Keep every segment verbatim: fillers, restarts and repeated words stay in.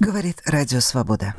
Говорит Радио Свобода.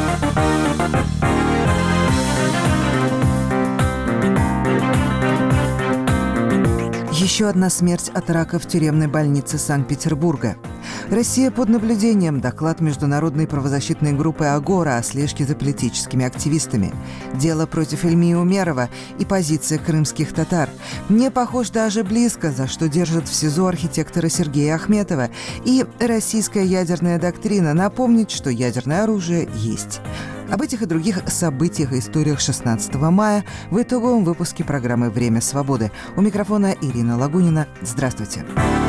Еще одна смерть от рака в тюремной больнице Санкт-Петербурга. Россия под наблюдением. Доклад международной правозащитной группы «Агора» о слежке за политическими активистами. Дело против Ильмии Умерова и позиция крымских татар. Не похож даже близко, за что держат в СИЗО архитектора Сергея Ахметова. И российская ядерная доктрина напомнит, что ядерное оружие есть. Об этих и других событиях и историях шестнадцатого мая в итоговом выпуске программы «Время свободы». У микрофона Ирина Лагунина. Здравствуйте.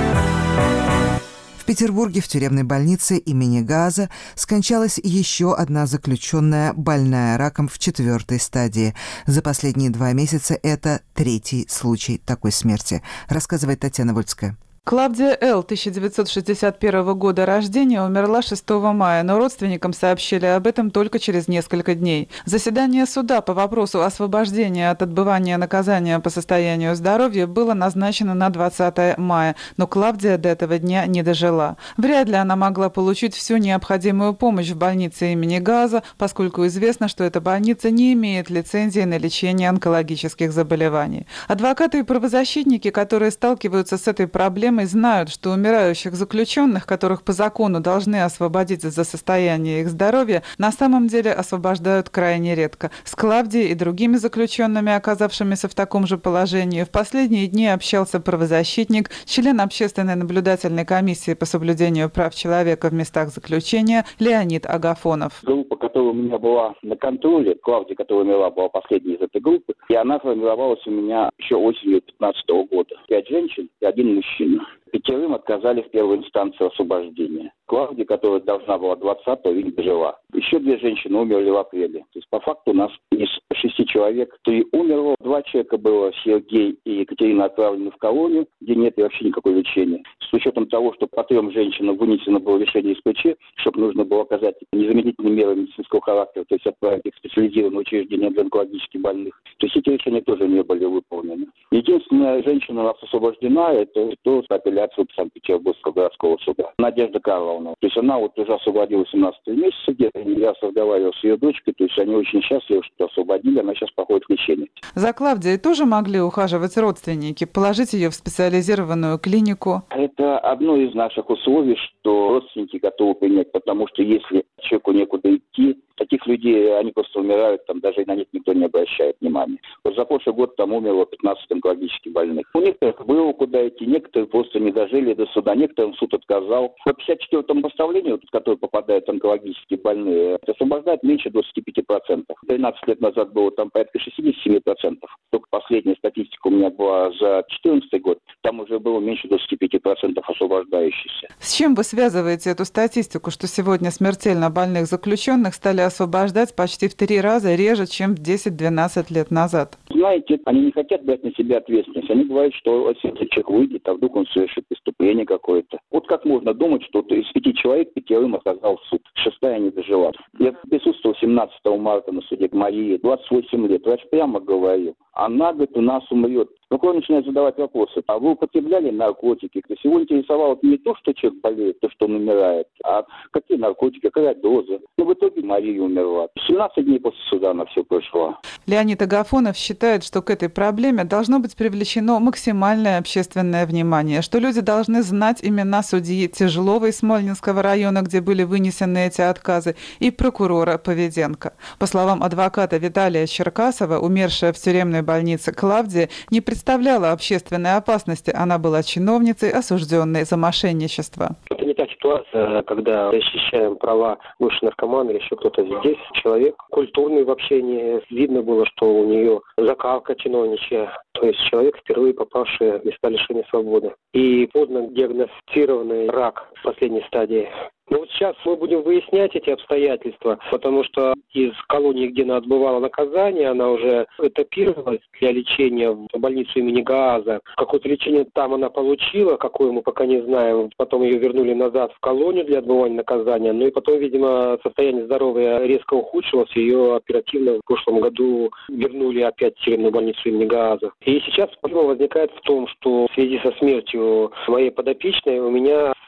В Петербурге в тюремной больнице имени Газа скончалась еще одна заключенная, больная раком в четвертой стадии. За последние два месяца это третий случай такой смерти, рассказывает Татьяна Вольская. Клавдия Л., тысяча девятьсот шестьдесят первого года рождения, умерла шестого мая, но родственникам сообщили об этом только через несколько дней. Заседание суда по вопросу освобождения от отбывания наказания по состоянию здоровья было назначено на двадцатое мая, но Клавдия до этого дня не дожила. Вряд ли она могла получить всю необходимую помощь в больнице имени Газа, поскольку известно, что эта больница не имеет лицензии на лечение онкологических заболеваний. Адвокаты и правозащитники, которые сталкиваются с этой проблемой, знают, что умирающих заключенных, которых по закону должны освободить за состояние их здоровья, на самом деле освобождают крайне редко. С Клавдией и другими заключенными, оказавшимися в таком же положении, в последние дни общался правозащитник, член общественной наблюдательной комиссии по соблюдению прав человека в местах заключения Леонид Агафонов. Группа, которая у меня была на контроле, Клавдия, которая умерла, была последней из этой группы, и она формировалась у меня еще осенью две тысячи пятнадцатого года. Пять женщин и один мужчина. Пятерым отказали в первой инстанции освобождения. Клавдия, которая должна была двадцатого, видимо, дожила. Еще две женщины умерли в апреле. То есть, по факту, у нас из шести человек три умерло. Два человека было, Сергей и Екатерина, отправлены в колонию, где нет вообще никакой лечения. С учетом того, что по трем женщинам вынесено было решение из ПЧ, чтобы нужно было оказать незамедлительные меры медицинского характера, то есть отправить их в специализированное учреждение для онкологически больных. То есть эти решения тоже не были выполнены. Единственная женщина у нас освобождена, это то, апелляция Санкт-Петербургского городского суда. Надежда Карловна. То есть она вот уже освободилась семнадцатого месяца где-то. Я разговаривал с ее дочкой, то есть они очень счастливы, что освободили, она сейчас проходит лечение. За Клавдией тоже могли ухаживать родственники, положить ее в специализированную клинику? Это одно из наших условий, что родственники готовы принять, потому что если человеку некуда идти, таких людей, они просто умирают, там даже на них никто не обращает внимания. Вот за прошлый год там умерло пятнадцать онкологически больных. У некоторых было куда идти, некоторые просто не дожили до суда, некоторым суд отказал. По пятьдесят четвёртому постановлению, в которое попадают онкологически больные, освобождают меньше двадцати пяти процентов. тринадцать лет назад было там порядка шестьдесят семь процентов. Только последняя статистика у меня была за четырнадцатый год, там уже было меньше двадцати пяти процентов освобождающихся. С чем вы связываете эту статистику, что сегодня смертельно больных заключенных стали освобождать почти в три раза реже, чем десять-двенадцать лет назад? Знаете, они не хотят брать на себя ответственность. Они говорят, что если этот человек выйдет, а вдруг он совершит преступление какое-то. Вот как можно думать, что из пяти человек пятерым отказал суд. Шестая не дожила. Я присутствовал семнадцатого марта на суде Марии, двадцать восемь лет. Врач прямо говорил, она, говорит, у нас умрет. Но кроме начинает задавать вопросы. А вы употребляли наркотики? То есть его интересовало не то, что человек болеет, то, что он умирает, а какие наркотики, какая доза. Но в итоге Мария умерла. семнадцать дней после суда она все прошла. Леонид Агафонов считает, что к этой проблеме должно быть привлечено максимальное общественное внимание, что люди должны знать имена судьи Тяжелова из Смольнинского района, где были вынесены эти отказы, и прокурора Поведенко. По словам адвоката Виталия Черкасова, умершая в тюремной больнице Клавдия не представляла общественной опасности. Она была чиновницей, осужденной за мошенничество. Это не та ситуация, когда защищаем права бывшей наркомана или еще кто-то. Здесь человек культурный в общении. Видно было, что у нее закалка чиновничья. То есть человек, впервые попавший в места лишения свободы. И поздно диагностированный рак в последней стадии. Ну вот сейчас мы будем выяснять эти обстоятельства, потому что из колонии, где она отбывала наказание, она уже этапировалась для лечения в больницу имени Газа. Какое-то лечение там она получила, какое мы пока не знаем. Потом ее вернули назад в колонию для отбывания наказания. Ну и потом, видимо, состояние здоровья резко ухудшилось. Ее оперативно в прошлом году вернули опять в тюремную больницу имени Газа. И сейчас проблема возникает в том, что в связи со смертью моей подопечной у меня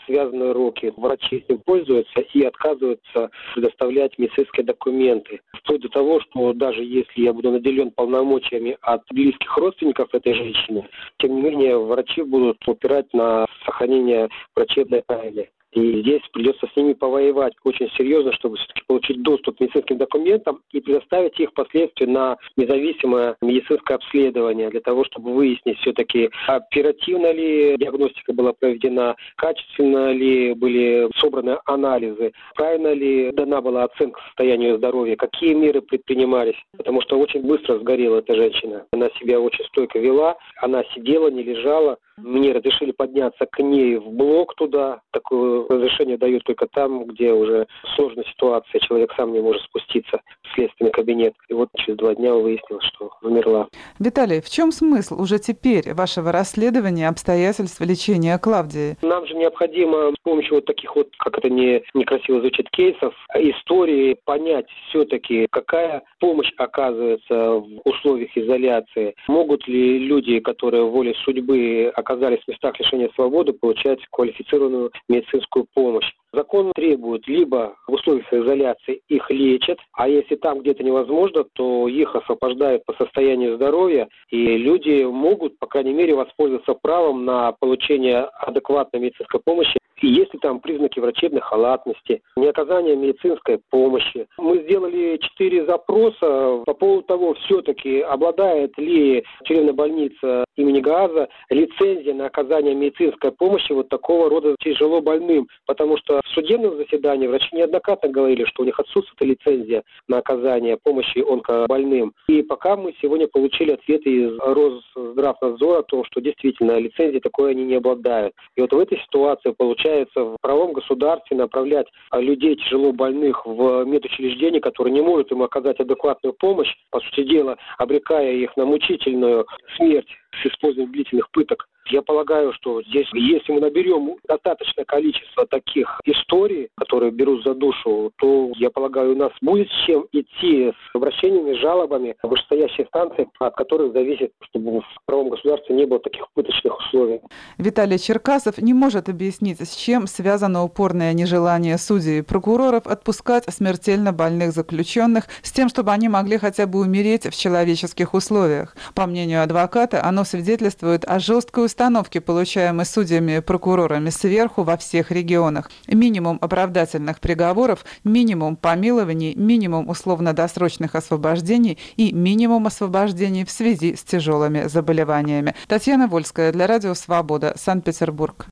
связаны руки. Врачи этим пользуются и отказываются предоставлять медицинские документы. Вплоть до того, что даже если я буду наделен полномочиями от близких родственников этой женщины, тем не менее врачи будут упирать на сохранение врачебной тайны. И здесь придется с ними повоевать очень серьезно, чтобы все-таки получить доступ к медицинским документам и предоставить их впоследствии на независимое медицинское обследование для того, чтобы выяснить все-таки, оперативно ли диагностика была проведена, качественно ли были собраны анализы, правильно ли дана была оценка состояния здоровья, какие меры предпринимались. Потому что очень быстро сгорела эта женщина. Она себя очень стойко вела, она сидела, не лежала. Мне разрешили подняться к ней в блок туда. Такое разрешение дают только там, где уже сложная ситуация, человек сам не может спуститься в следственный кабинет. И вот через два дня выяснилось, что умерла. Виталий, в чем смысл уже теперь вашего расследования обстоятельств лечения Клавдии? Нам же необходимо с помощью вот таких вот, как это не, некрасиво звучит, кейсов, истории понять все-таки, какая помощь оказывается в условиях изоляции. Могут ли люди, которые волей судьбы оказались в местах лишения свободы, получать квалифицированную медицинскую помощь. Закон требует либо в условиях изоляции их лечат, а если там где-то невозможно, то их освобождают по состоянию здоровья, и люди могут, по крайней мере, воспользоваться правом на получение адекватной медицинской помощи. И если там признаки врачебной халатности, неоказания медицинской помощи. Мы сделали четыре запроса по поводу того, все-таки обладает ли тюремная больница имени Гааза лицензия на оказание медицинской помощи вот такого рода тяжело больным. Потому что в судебном заседании врачи неоднократно говорили, что у них отсутствует лицензия на оказание помощи онкобольным. И пока мы сегодня получили ответы из Росздравнадзора о том, что действительно лицензии такой они не обладают. И вот в этой ситуации получается в правом государстве направлять людей тяжело больных в медучреждения, которые не могут им оказать адекватную помощь, по сути дела, обрекая их на мучительную смерть с использованием длительных пыток. Я полагаю, что здесь, если мы наберем достаточное количество таких историй, которые берут за душу, то, я полагаю, у нас будет с чем идти с обращениями, жалобами в вышестоящие инстанции, от которых зависит, чтобы в правом государстве не было таких пыточных условий. Виталий Черкасов не может объяснить, с чем связано упорное нежелание судей и прокуроров отпускать смертельно больных заключенных с тем, чтобы они могли хотя бы умереть в человеческих условиях. По мнению адвоката, оно свидетельствует о жесткой установке, получаемой судьями и прокурорами сверху во всех регионах. Минимум оправдательных приговоров, минимум помилований, минимум условно-досрочных освобождений и минимум освобождений в связи с тяжелыми заболеваниями. Татьяна Вольская для Радио Свобода, Санкт-Петербург.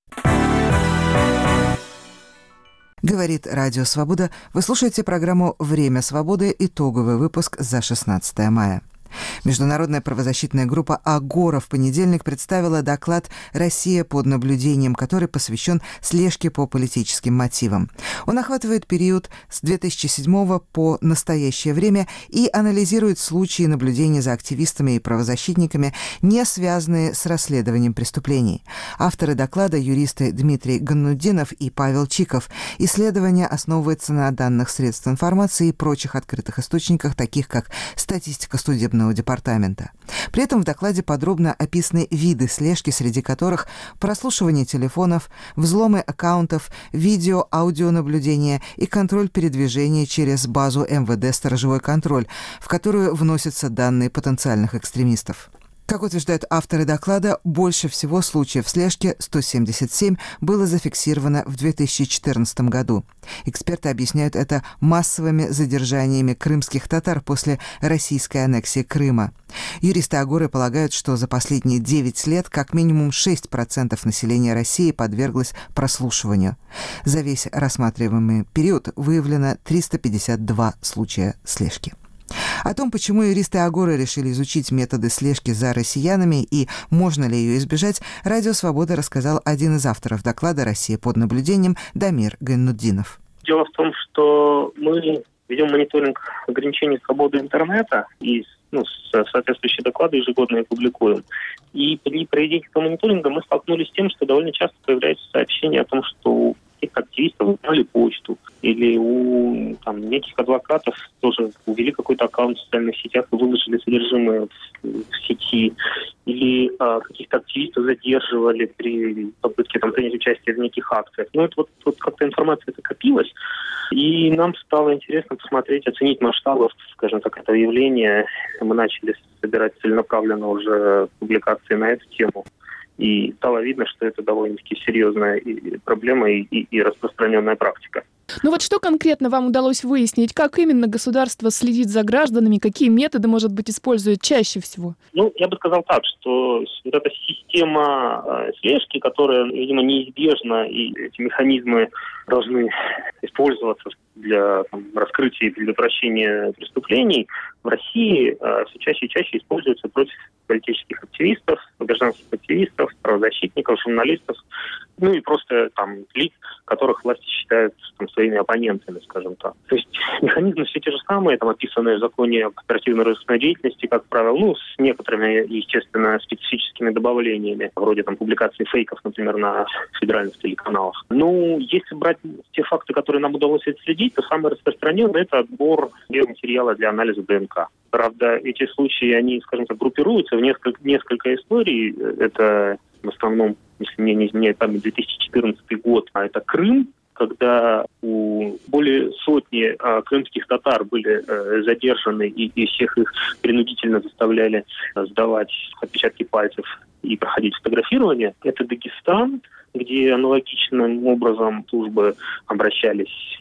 Говорит Радио Свобода. Вы слушаете программу «Время свободы», итоговый выпуск за шестнадцатое мая. Международная правозащитная группа «Агора» в понедельник представила доклад «Россия под наблюдением», который посвящен слежке по политическим мотивам. Он охватывает период с две тысячи седьмого по настоящее время и анализирует случаи наблюдения за активистами и правозащитниками, не связанные с расследованием преступлений. Авторы доклада – юристы Дмитрий Ганнудинов и Павел Чиков. Исследование основывается на данных средств информации и прочих открытых источниках, таких как статистика судебного департамента. При этом в докладе подробно описаны виды слежки, среди которых прослушивание телефонов, взломы аккаунтов, видео, аудионаблюдение и контроль передвижения через базу эм вэ дэ «Сторожевой контроль», в которую вносятся данные потенциальных экстремистов. Как утверждают авторы доклада, больше всего случаев слежки, сто семьдесят семь, было зафиксировано в две тысячи четырнадцатом году. Эксперты объясняют это массовыми задержаниями крымских татар после российской аннексии Крыма. Юристы Агоры полагают, что за последние девять лет как минимум шесть процентов населения России подверглось прослушиванию. За весь рассматриваемый период выявлено триста пятьдесят два случая слежки. О том, почему юристы Агоры решили изучить методы слежки за россиянами и можно ли ее избежать, Радио Свобода рассказал один из авторов доклада «Россия под наблюдением» Дамир Ганнудинов. Дело в том, что мы ведем мониторинг ограничений свободы интернета и ну, соответствующие доклады ежегодно и публикуем. И при проведении этого мониторинга мы столкнулись с тем, что довольно часто появляются сообщения о том, что каких-то активистов украли почту, или у там, неких адвокатов тоже увели какой-то аккаунт в социальных сетях и выложили содержимое в, в сети, или а, каких-то активистов задерживали при попытке там, принять участие в неких акциях. Ну, это вот, вот как-то информация это копилась, и нам стало интересно посмотреть, оценить масштабы, скажем так, этого явления. Мы начали собирать целенаправленно уже публикации на эту тему. И стало видно, что это довольно-таки серьезная и проблема и, и, и распространенная практика. Ну вот что конкретно вам удалось выяснить? Как именно государство следит за гражданами? Какие методы, может быть, использует чаще всего? Ну, я бы сказал так, что вот эта система э, слежки, которая, видимо, неизбежна, и эти механизмы должны использоваться для там, раскрытия и предотвращения преступлений, в России э, все чаще и чаще используются против политических активистов, гражданских активистов, правозащитников, журналистов, ну и просто там лиц, которых власти считают там, своими оппонентами, скажем так. То есть механизмы все те же самые, там описанные в законе о оперативно-розыскной деятельности, как правило, ну, с некоторыми, естественно, специфическими добавлениями, вроде там публикации фейков, например, на федеральных телеканалах. Ну, если брать те факты, которые нам удалось отследить, то самый распространенный – это отбор биоматериала для анализа ДНК. Правда, эти случаи, они, скажем так, группируются в несколько, несколько историй. Это в основном, если мне не изменяет память, две тысячи четырнадцатый год, а это Крым, когда у более сотни а, крымских татар были а, задержаны, и, и всех их принудительно заставляли а, сдавать отпечатки пальцев и проходить фотографирование. Это Дагестан, где аналогичным образом службы обращались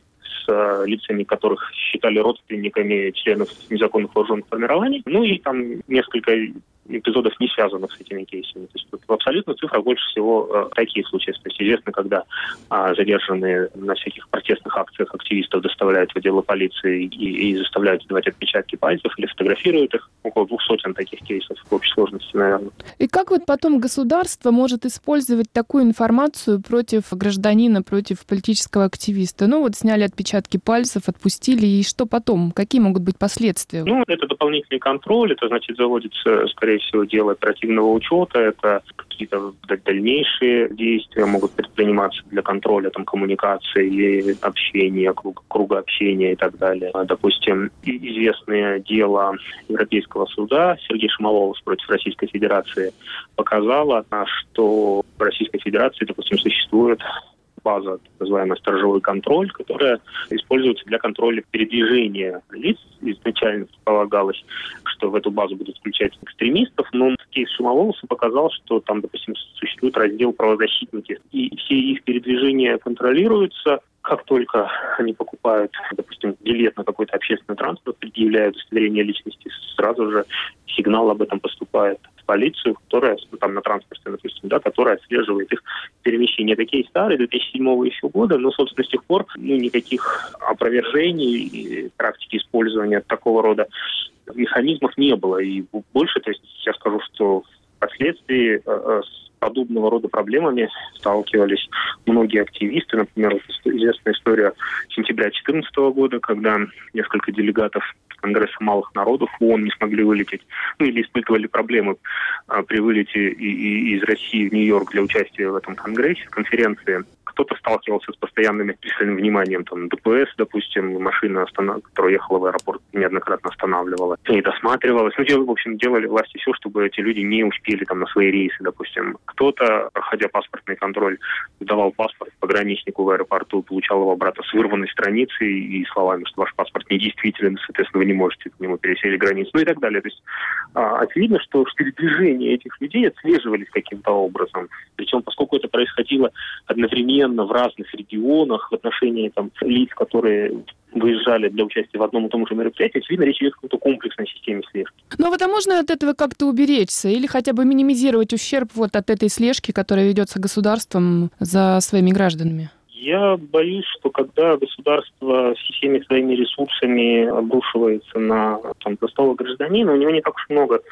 с лицами, которых считали родственниками членов незаконных вооруженных формирований. Ну и там несколько эпизодов, не связанных с этими кейсами. То есть в абсолютно цифрах больше всего э, такие случаи. То есть известно, когда э, задержанные на всяких протестных акциях активистов доставляют в отделы полиции и, и заставляют сдавать отпечатки пальцев или фотографируют их. Около двух сотен таких кейсов в общей сложности, наверное. И как вот потом государство может использовать такую информацию против гражданина, против политического активиста? Ну вот сняли отпечатки пальцев, отпустили, и что потом? Какие могут быть последствия? Ну, это дополнительный контроль, это значит заводится, скорее всего, дело оперативного учета, это какие-то дальнейшие действия могут предприниматься для контроля там, коммуникации или общения, круга, круга общения и так далее. Допустим, известное дело Европейского суда Сергея Шумолова против Российской Федерации показало, что в Российской Федерации, допустим, существует база, так называемый сторожевой контроль, которая используется для контроля передвижения лиц. Изначально предполагалось, что в эту базу будут включать экстремистов, но кейс Шумоловса показал, что там, допустим, существует раздел правозащитники, и все их передвижения контролируются. Как только они покупают, допустим, билет на какой-то общественный транспорт, предъявляют удостоверение личности, сразу же сигнал об этом поступает в полицию, которая там на транспорте, допустим, да, которая отслеживает их перемещение. Такие старые, две тысячи седьмого еще года, но, собственно, с тех пор ну, никаких опровержений и практики использования такого рода механизмов не было. И больше, то есть я скажу, что впоследствии э, с подобного рода проблемами сталкивались многие активисты. Например, известная история сентября две тысячи четырнадцатого года, когда несколько делегатов Конгресса малых народов ООН не смогли вылететь, ну или испытывали проблемы а, при вылете и, и из России в Нью-Йорк для участия в этом конгрессе, конференции. Кто-то сталкивался с постоянным пристальным вниманием, там, ДПС, допустим, машина, которая ехала в аэропорт, неоднократно останавливала, и досматривалась. Ну, дел, в общем, делали власти все, чтобы эти люди не успели там на свои рейсы, допустим. Кто-то, проходя паспортный контроль, сдавал паспорт пограничнику в аэропорту, получал его обратно с вырванной страницей и словами, что ваш паспорт недействителен, соответственно, вы не можете к нему пересечь границу, ну и так далее. То есть а, очевидно, что передвижения этих людей отслеживались каким-то образом. Причем, поскольку это происходило одновременно в разных регионах в отношении там, лиц, которые выезжали для участия в одном и том же мероприятии, очевидно, речь идет о какой-то комплексной системе слежки. Ну вот а можно от этого как-то уберечься или хотя бы минимизировать ущерб вот от этой слежки, которая ведется государством за своими гражданами? Я боюсь, что когда государство всеми своими ресурсами обрушивается на там, простого гражданина, у него не так уж много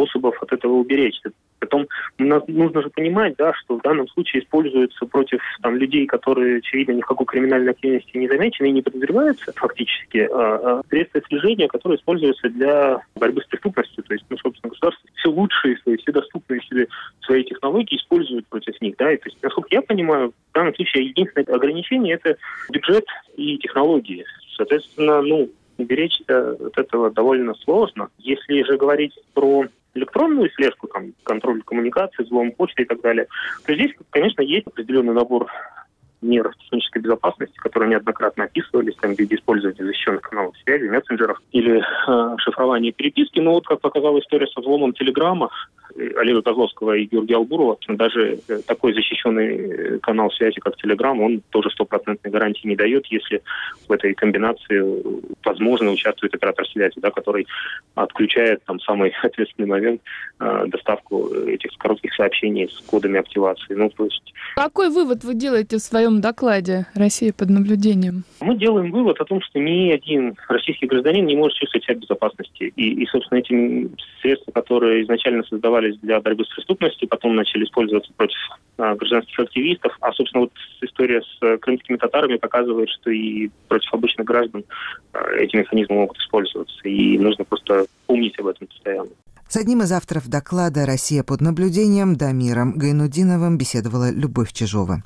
способов от этого уберечься. Потом нужно же понимать, да, что в данном случае используются против там, людей, которые, очевидно, ни в какой криминальной активности не замечены и не подозреваются фактически, а, а средства слежения, которые используются для борьбы с преступностью. То есть, ну, собственно, государство все лучшие свои, все доступные себе свои технологии используют против них. Да? И, то есть, насколько я понимаю, в данном случае единственное ограничение – это бюджет и технологии. Соответственно, ну, уберечься от этого довольно сложно. Если же говорить про электронную слежку, там, контроль коммуникации, взлом почты и так далее, то здесь, конечно, есть определенный набор мер технической безопасности, которые неоднократно описывались там, в виде использования защищенных каналов связи, мессенджеров или э, шифрования переписки. Но вот, как показала история со взломом Телеграма Олега Козловского и Георгия Албурова, даже такой защищенный канал связи, как Телеграм, он тоже стопроцентной гарантии не дает, если в этой комбинации, возможно, участвует оператор связи, да, который отключает там самый ответственный момент э, доставку этих коротких сообщений с кодами активации. Ну, то есть... Какой вывод вы делаете в своем докладе «Россия под наблюдением»? Мы делаем вывод о том, что ни один российский гражданин не может чувствовать себя в безопасности. И, и собственно, эти средства, которые изначально создавались для борьбы с преступностью, потом начали использоваться против а, гражданских активистов. А, собственно, вот история с крымскими татарами показывает, что и против обычных граждан а, эти механизмы могут использоваться. И нужно просто помнить об этом постоянно. С одним из авторов доклада «Россия под наблюдением» Дамиром Гайнудиновым беседовала Любовь Чижова.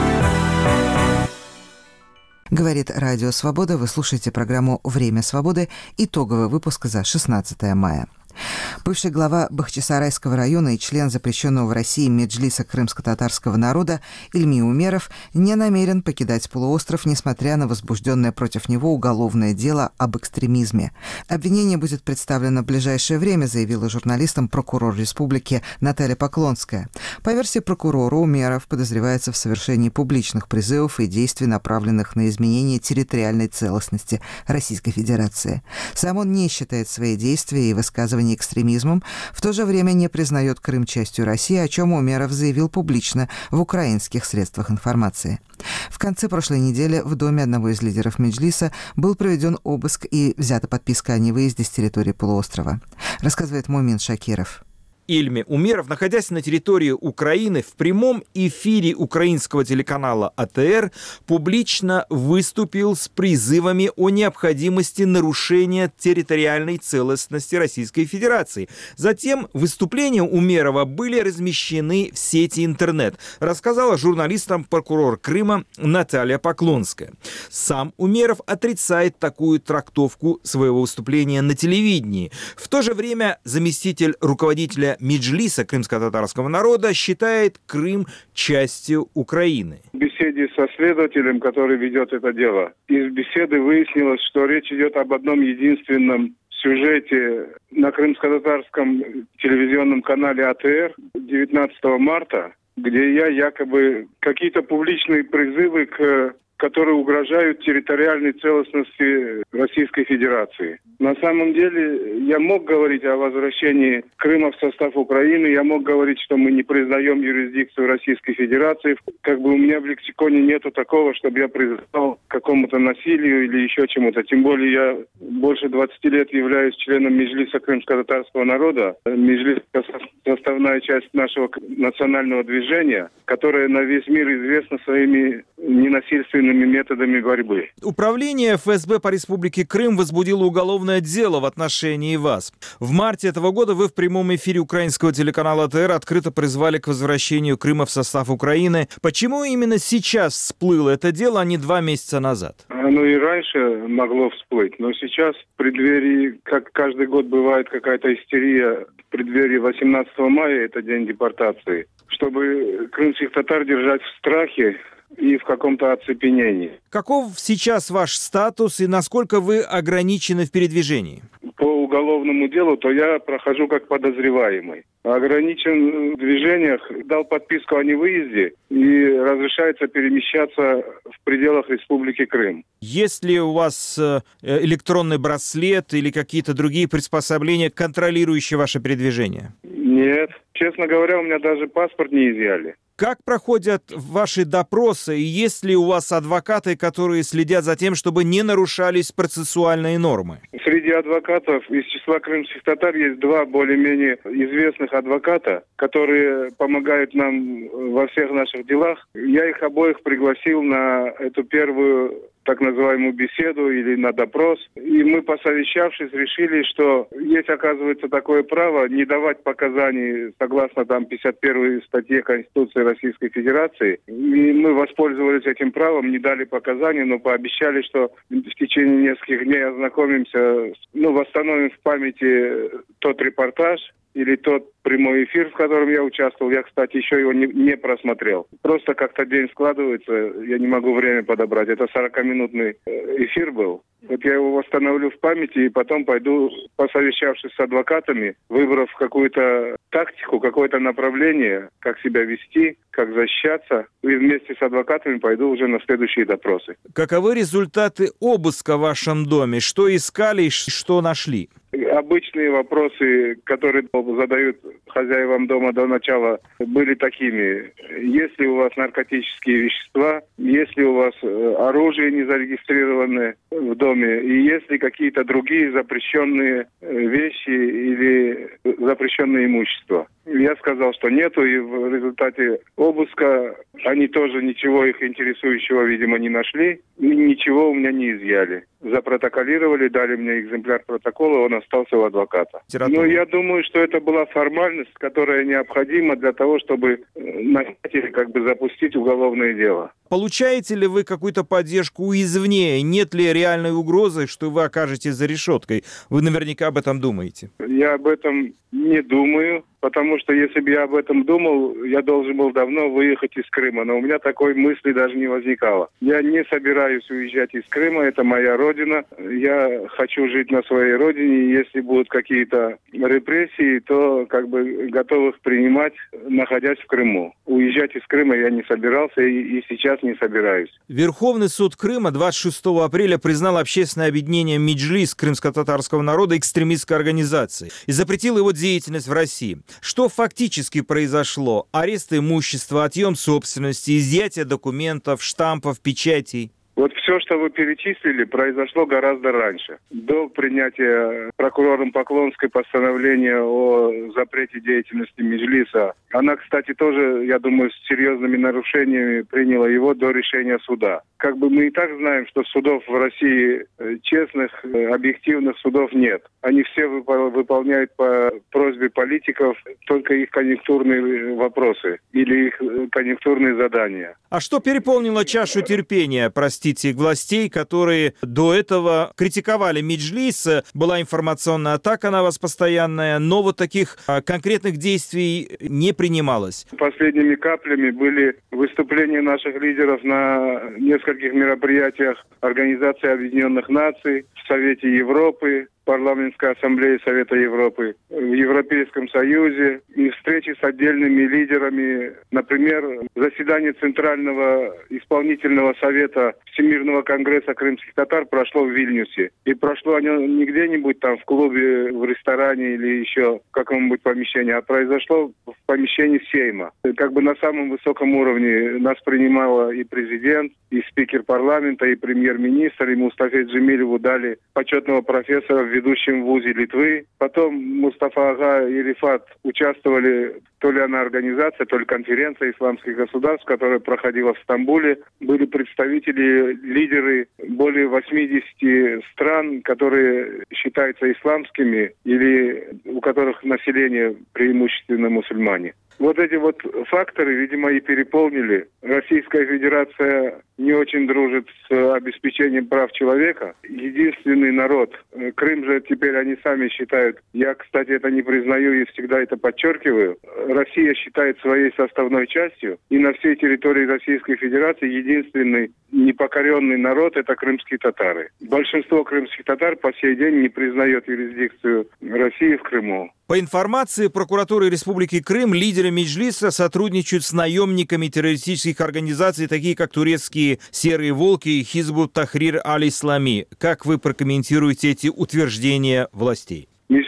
Говорит Радио Свобода. Вы слушаете программу «Время свободы». Итоговый выпуск за шестнадцатое мая. Бывший глава Бахчисарайского района и член запрещенного в России Меджлиса крымско-татарского народа Ильми Умеров не намерен покидать полуостров, несмотря на возбужденное против него уголовное дело об экстремизме. Обвинение будет представлено в ближайшее время, заявила журналистам прокурор республики Наталья Поклонская. По версии прокурора, Умеров подозревается в совершении публичных призывов и действий, направленных на изменение территориальной целостности Российской Федерации. Сам он не считает свои действия и высказывания экстремизмом, в то же время не признает Крым частью России, о чем Умеров заявил публично в украинских средствах информации. В конце прошлой недели в доме одного из лидеров Меджлиса был проведен обыск и взята подписка о невыезде с территории полуострова. Рассказывает Мумин Шакиров. Ильми Умеров, находясь на территории Украины, в прямом эфире украинского телеканала А Тэ Эр публично выступил с призывами о необходимости нарушения территориальной целостности Российской Федерации. Затем выступления Умерова были размещены в сети интернет, рассказала журналистам прокурор Крыма Наталья Поклонская. Сам Умеров отрицает такую трактовку своего выступления на телевидении. В то же время заместитель руководителя Меджлиса крымско-татарского народа считает Крым частью Украины. В беседе со следователем, который ведет это дело, из беседы выяснилось, что речь идет об одном единственном сюжете на крымско-татарском телевизионном канале А Тэ Эр девятнадцатого марта, где я якобы какие-то публичные призывы, к, которые угрожают территориальной целостности Российской Федерации. На самом деле я мог говорить о возвращении Крыма в состав Украины, я мог говорить, что мы не признаем юрисдикцию Российской Федерации. Как бы у меня в лексиконе нету такого, чтобы я признал какому-то насилию или еще чему-то. Тем более я больше двадцати лет являюсь членом Меджлиса крымско-татарского народа. Меджлис – составная часть нашего национального движения, которое на весь мир известно своими ненасильственными методами борьбы. Управление Эф Эс Бэ по Республике Крым возбудило уголовное дело в отношении вас. В марте этого года вы в прямом эфире украинского телеканала А Тэ Эр открыто призвали к возвращению Крыма в состав Украины. Почему именно сейчас всплыло это дело, а не два месяца назад? Оно и раньше могло всплыть, но сейчас в преддверии, как каждый год бывает какая-то истерия, в преддверии восемнадцатого мая, это день депортации, чтобы крымских татар держать в страхе и в каком-то оцепенении. Каков сейчас ваш статус и насколько вы ограничены в передвижении? По уголовному делу, то я прохожу как подозреваемый. Ограничен в движениях, дал подписку о невыезде и разрешается перемещаться в пределах Республики Крым. Есть ли у вас электронный браслет или какие-то другие приспособления, контролирующие ваше передвижение? Нет. Честно говоря, у меня даже паспорт не изъяли. Как проходят ваши допросы, и есть ли у вас адвокаты, которые следят за тем, чтобы не нарушались процессуальные нормы? Среди адвокатов из числа крымских татар есть два более-менее известных адвоката, которые помогают нам во всех наших делах. Я их обоих пригласил на эту первую так называемую беседу или на допрос. И мы, посовещавшись, решили, что есть, оказывается, такое право не давать показаний согласно там пятьдесят первой статье Конституции Российской Федерации. И мы воспользовались этим правом, не дали показания, но пообещали, что в течение нескольких дней ознакомимся, ну, восстановим в памяти тот репортаж или тот прямой эфир, в котором я участвовал. Я, кстати, еще его не, не просмотрел. Просто как-то день складывается, я не могу время подобрать. Это сорокаминутный эфир был. Вот я его восстановлю в памяти и потом пойду, посовещавшись с адвокатами, выбрав какую-то тактику, какое-то направление, как себя вести, как защищаться, и вместе с адвокатами пойду уже на следующие допросы. Каковы результаты обыска в вашем доме? Что искали и что нашли? Обычные вопросы, которые задают хозяевам дома до начала, были такими. Есть ли у вас наркотические вещества? Есть ли у вас оружие не зарегистрированное в доме? И есть ли какие-то другие запрещенные вещи или запрещенное имущество? Я сказал, что нету, и в результате обыска они тоже ничего их интересующего, видимо, не нашли, и ничего у меня не изъяли. Запротоколировали, дали мне экземпляр протокола, он остался у адвоката. Но я думаю, что это была формальность, которая необходима для того, чтобы начать или как бы запустить уголовное дело. Получаете ли вы какую-то поддержку извне? Нет ли реальной угрозы, что вы окажетесь за решеткой? Вы наверняка об этом думаете. Я об этом не думаю, потому что если бы я об этом думал, я должен был давно выехать из Крыма. Но у меня такой мысли даже не возникало. Я не собираюсь уезжать из Крыма, это моя родина. Я хочу жить на своей родине. Если будут какие-то репрессии, то как бы готов их принимать, находясь в Крыму. Уезжать из Крыма я не собирался и, и сейчас не собираюсь. Верховный суд Крыма двадцать шестого апреля признал общественное объединение «Меджлис» крымско-татарского народа экстремистской организацией и запретил его деятельность в России. Что фактически произошло? Арест имущества, отъем собственности, изъятие документов, штампов, печатей? Вот все, что вы перечислили, произошло гораздо раньше. До принятия прокурором Поклонской постановления о запрете деятельности Меджлиса. Она, кстати, тоже, я думаю, с серьезными нарушениями приняла его до решения суда. Как бы мы и так знаем, что судов в России честных, объективных судов нет. Они все выполняют по просьбе политиков только их конъюнктурные вопросы или их конъюнктурные задания. А что переполнило чашу терпения, простите, властей, которые до этого критиковали Меджлис? Была информационная атака на вас постоянная, но вот таких а, конкретных действий не принималось. Последними каплями были выступления наших лидеров на нескольких мероприятиях Организации Объединенных Наций, в Совете Европы, Парламентской ассамблеи Совета Европы, в Европейском Союзе и встречи с отдельными лидерами. Например, заседание Центрального исполнительного совета Всемирного конгресса крымских татар прошло в Вильнюсе. И прошло оно не где-нибудь там в клубе, в ресторане или еще в каком-нибудь помещении, а произошло в помещении Сейма. Как бы на самом высоком уровне нас принимала и президент, и спикер парламента, и премьер-министр, и Мустафе Джемилеву дали почетного профессора в ведущем вузе Литвы. Потом Мустафа Ага и Рифат участвовали, то ли она организация, то ли конференция исламских государств, которая проходила в Стамбуле. Были представители, лидеры более восьмидесяти стран, которые считаются исламскими или у которых население преимущественно мусульмане. Вот эти вот факторы, видимо, и переполнили. Российская Федерация не очень дружит с обеспечением прав человека. Единственный народ. Крым же теперь они сами считают. Я, кстати, это не признаю и всегда это подчеркиваю. Россия считает своей составной частью. И на всей территории Российской Федерации единственный непокоренный народ – это крымские татары. Большинство крымских татар по сей день не признает юрисдикцию России в Крыму. По информации прокуратуры Республики Крым, лидеры Меджлиса сотрудничают с наемниками террористических организаций, такие как турецкие «Серые волки» и Хизбут Тахрир аль-Ислами. Как вы прокомментируете эти утверждения властей? Меджлис существует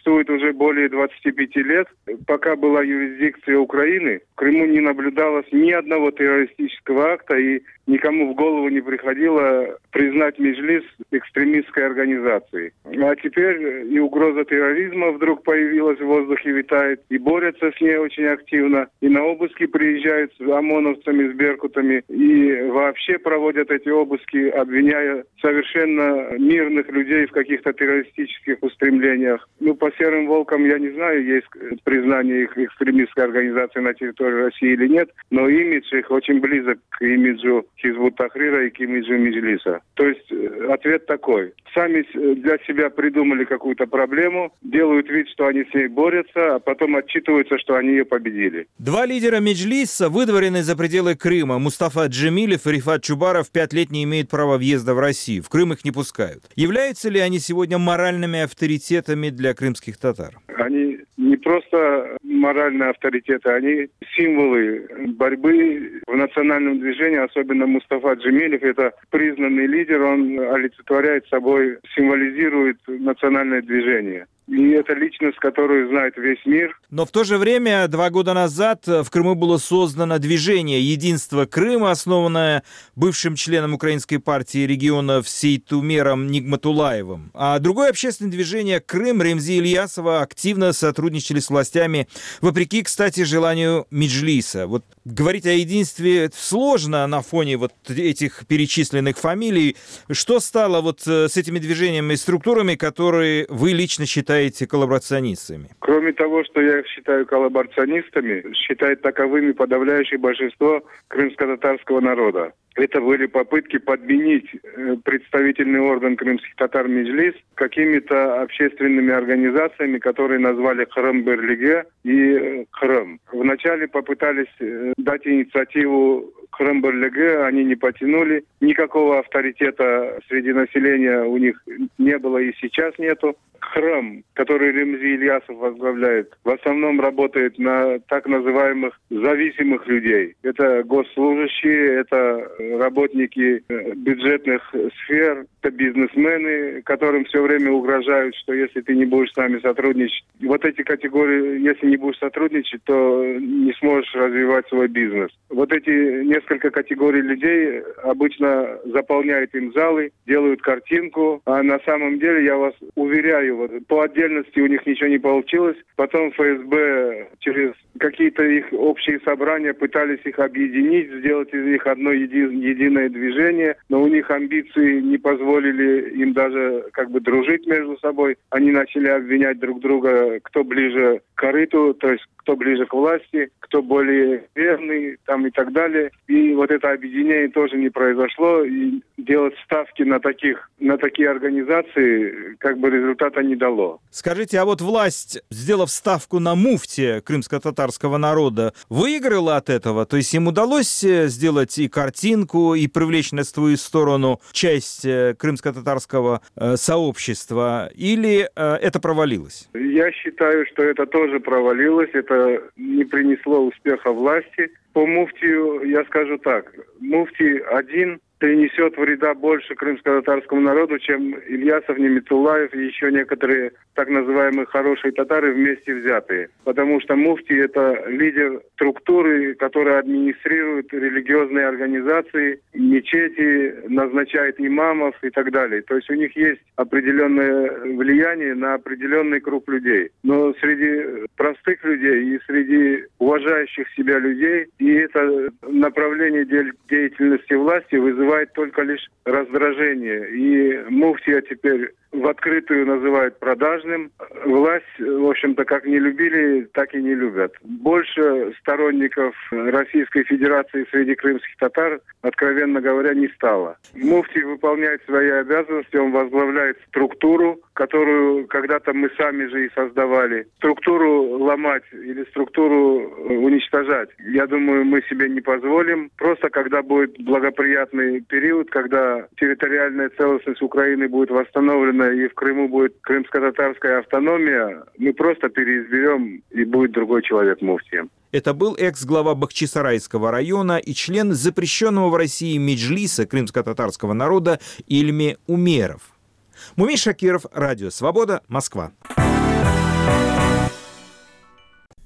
существует уже более двадцати пяти лет. Пока была юрисдикция Украины, в Крыму не наблюдалось ни одного террористического акта, и никому в голову не приходило признать Меджлис экстремистской организацией. А теперь и угроза терроризма вдруг появилась, в воздухе витает, и борются с ней очень активно, и на обыски приезжают с ОМОНовцами, с беркутами, и вообще проводят эти обыски, обвиняя совершенно мирных людей в каких-то террористических устремлениях. Ну, по серым волкам, я не знаю, есть признание их экстремистской организации на территории России или нет, но имидж их очень близок к имиджу Хизбут Тахрира и к имиджу Меджлиса. То есть ответ такой. Сами для себя придумали какую-то проблему, делают вид, что они с ней борются, а потом отчитываются, что они ее победили. Два лидера Меджлиса выдворены за пределы Крыма. Мустафа Джемилев и Рифат Чубаров пять лет не имеют права въезда в Россию. В Крым их не пускают. Являются ли они сегодня моральными авторитетами для крымских татар? Они не просто моральные авторитеты, они символы борьбы в национальном движении, особенно Мустафа Джемилев. Это признанный лидер, он олицетворяет собой, символизирует национальное движение. И это личность, которую знает весь мир. Но в то же время, два года назад в Крыму было создано движение «Единство Крыма», основанное бывшим членом украинской партии регионов Сейтумером Нигматулаевым. А другое общественное движение «Крым» Ремзи Ильясова активно сотрудничали с властями, вопреки, кстати, желанию Меджлиса. Вот говорить о единстве сложно на фоне вот этих перечисленных фамилий. Что стало вот с этими движениями и структурами, которые вы лично считаете коллаборационистами? Кроме того, что я их считаю коллаборационистами, считает таковыми подавляющее большинство крымско-татарского народа. Это были попытки подменить представительный орган крымских татар Меджлис какими-то общественными организациями, которые назвали Крым Бирлиге и Крым. Вначале попытались дать инициативу Крым Бирлиге, они не потянули. Никакого авторитета среди населения у них не было и сейчас нету. Крым, который Ремзи Ильясов возглавляет, в основном работает на так называемых зависимых людей. Это госслужащие, это работники бюджетных сфер, это бизнесмены, которым все время угрожают, что если ты не будешь с нами сотрудничать, вот эти категории, если не будешь сотрудничать, то не сможешь развивать свой бизнес. Вот эти несколько категорий людей обычно заполняют им залы, делают картинку, а на самом деле, я вас уверяю, вот, по отдельности у них ничего не получилось. Потом ФСБ через какие-то их общие собрания пытались их объединить, сделать из них одно еди- единое движение, но у них амбиции не позволили им даже как бы дружить между собой. Они начали обвинять друг друга, кто ближе к корыту, то есть кто ближе к власти, кто более верный, там и так далее. И вот это объединение тоже не произошло. И делать ставки на таких, на такие организации, как бы результата не дало. Скажите, а вот власть, сделав ставку на муфти крымско-татарского народа, выиграла от этого? То есть им удалось сделать и картинку, и привлечь на свою сторону часть крымско-татарского сообщества? Или это провалилось? Я считаю, что это тоже провалилось. Это не принесло успеха власти. По муфтию я скажу так. Муфтий один принесет вреда больше крымско-татарскому народу, чем Ильясов, Немитулаев и еще некоторые так называемые хорошие татары вместе взятые. Потому что муфтий – это лидер структуры, которая администрирует религиозные организации, мечети, назначает имамов и так далее. То есть у них есть определенное влияние на определенный круг людей. Но среди простых людей и среди уважающих себя людей, и это направление де- деятельности власти вызывает только лишь раздражение. И муфтия теперь в открытую называют продажным. Власть, в общем-то, как не любили, так и не любят. Больше сторонников Российской Федерации среди крымских татар, откровенно говоря, не стало. Муфтий выполняет свои обязанности, он возглавляет структуру, которую когда-то мы сами же и создавали. Структуру ломать или структуру уничтожать, я думаю, мы себе не позволим. Просто когда будет благоприятный период, когда территориальная целостность Украины будет восстановлена и в Крыму будет крымско-татарская автономия, мы просто переизберем, и будет другой человек муфтием. Это был экс-глава Бахчисарайского района и член запрещенного в России Меджлиса крымско-татарского народа Ильми Умеров. Мумий Шакиров, Радио Свобода, Москва.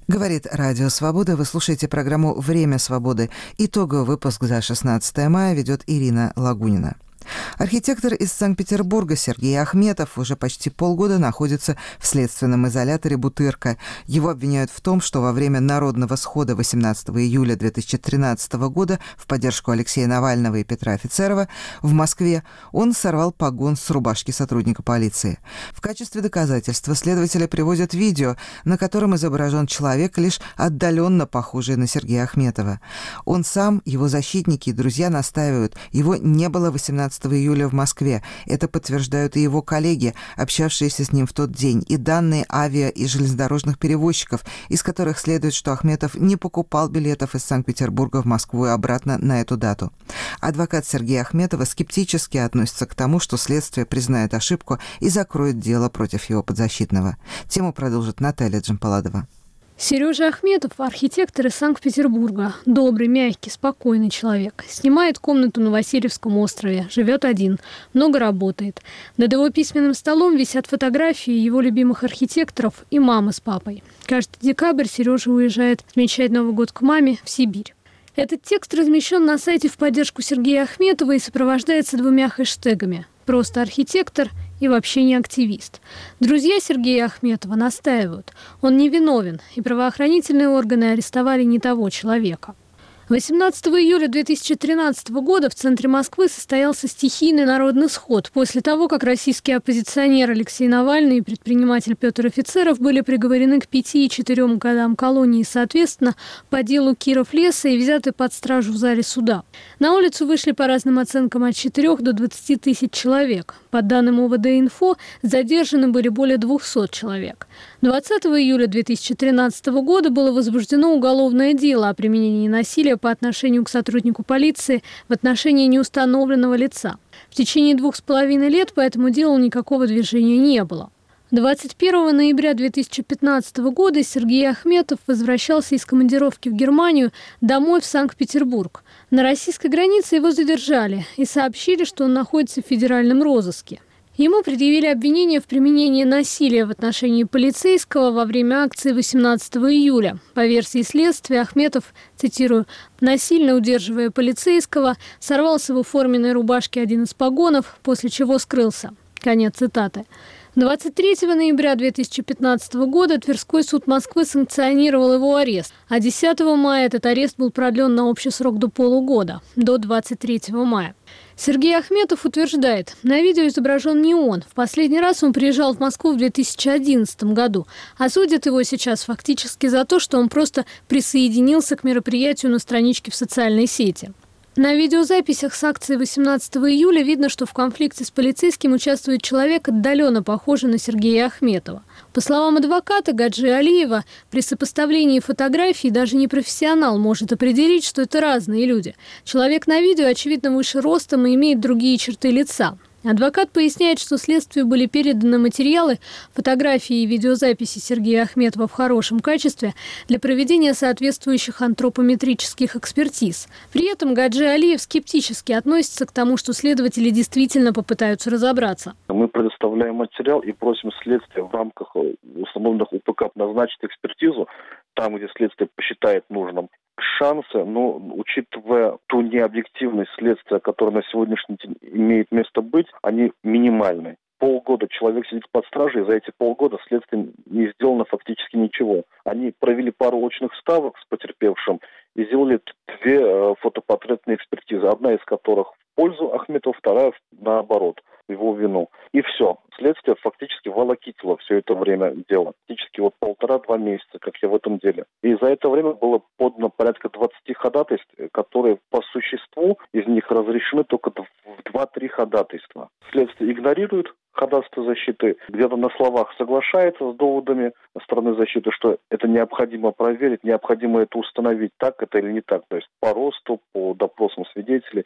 Говорит Радио Свобода. Вы слушаете программу «Время свободы». Итоговый выпуск за шестнадцатое мая ведет Ирина Лагунина. Архитектор из Санкт-Петербурга Сергей Ахметов уже почти полгода находится в следственном изоляторе «Бутырка». Его обвиняют в том, что во время народного схода восемнадцатого июля две тысячи тринадцатого года в поддержку Алексея Навального и Петра Офицерова в Москве он сорвал погон с рубашки сотрудника полиции. В качестве доказательства следователи приводят видео, на котором изображен человек, лишь отдаленно похожий на Сергея Ахметова. Он сам, его защитники и друзья настаивают, его не было восемнадцатого июля в Москве. Это подтверждают и его коллеги, общавшиеся с ним в тот день, и данные авиа- и железнодорожных перевозчиков, из которых следует, что Ахметов не покупал билетов из Санкт-Петербурга в Москву и обратно на эту дату. Адвокат Сергея Ахметова скептически относится к тому, что следствие признает ошибку и закроет дело против его подзащитного. Тему продолжит Наталья Джампаладова. Сережа Ахметов – архитектор из Санкт-Петербурга. Добрый, мягкий, спокойный человек. Снимает комнату на Васильевском острове. Живет один. Много работает. Над его письменным столом висят фотографии его любимых архитекторов и мамы с папой. Каждый декабрь Сережа уезжает отмечать Новый год к маме в Сибирь. Этот текст размещен на сайте в поддержку Сергея Ахметова и сопровождается двумя хэштегами «Просто архитектор» и вообще не активист. Друзья Сергея Ахметова настаивают, он невиновен, и правоохранительные органы арестовали не того человека. восемнадцатого июля две тысячи тринадцатого года в центре Москвы состоялся стихийный народный сход после того, как российский оппозиционер Алексей Навальный и предприниматель Петр Офицеров были приговорены к пяти и четырем годам колонии, соответственно, по делу Киров-Леса и взяты под стражу в зале суда. На улицу вышли по разным оценкам от четырёх до двадцати тысяч человек. По данным ОВД-Инфо, задержаны были более двухсот человек. двадцатого июля две тысячи тринадцатого года было возбуждено уголовное дело о применении насилия по отношению к сотруднику полиции в отношении неустановленного лица. В течение двух с половиной лет по этому делу никакого движения не было. двадцать первого ноября две тысячи пятнадцатого года Сергей Ахметов возвращался из командировки в Германию домой в Санкт-Петербург. На российской границе его задержали и сообщили, что он находится в федеральном розыске. Ему предъявили обвинение в применении насилия в отношении полицейского во время акции восемнадцатого июля. По версии следствия, Ахметов, цитирую, «насильно удерживая полицейского, сорвал с его форменной рубашки один из погонов, после чего скрылся». Конец цитаты. двадцать третьего ноября две тысячи пятнадцатого года Тверской суд Москвы санкционировал его арест, а десятого мая этот арест был продлен на общий срок до полугода, до двадцать третьего мая. Сергей Ахметов утверждает, на видео изображен не он. В последний раз он приезжал в Москву в две тысячи одиннадцатом году, а судят его сейчас фактически за то, что он просто присоединился к мероприятию на страничке в социальной сети. На видеозаписях с акции восемнадцатого июля видно, что в конфликте с полицейским участвует человек, отдаленно похожий на Сергея Ахметова. По словам адвоката Гаджи Алиева, при сопоставлении фотографий даже непрофессионал может определить, что это разные люди. Человек на видео, очевидно, выше ростом и имеет другие черты лица. Адвокат поясняет, что следствию были переданы материалы, фотографии и видеозаписи Сергея Ахметова в хорошем качестве для проведения соответствующих антропометрических экспертиз. При этом Гаджи Алиев скептически относится к тому, что следователи действительно попытаются разобраться. Мы предоставляем материал и просим следствие в рамках установленных УПК назначить экспертизу там, где следствие посчитает нужным. Шансы, но учитывая ту необъективность следствия, которая на сегодняшний день имеет место быть, они минимальны. Полгода человек сидит под стражей, и за эти полгода следствием не сделано фактически ничего. Они провели пару очных ставок с потерпевшим и сделали две э, фотопортретные экспертизы, одна из которых в пользу Ахметова, вторая наоборот, в его вину. И все. Следствие фактически волокитило все это время дело. Фактически вот полтора-два месяца, как я в этом деле. И за это время было подано порядка двадцати ходатайств, которые по существу из них разрешены только в два-три ходатайства. Следствие игнорирует ходатайство защиты, где-то на словах соглашается с доводами стороны защиты, что это необходимо проверить, необходимо это установить, так это или не так, то есть по росту, по допросам свидетелей,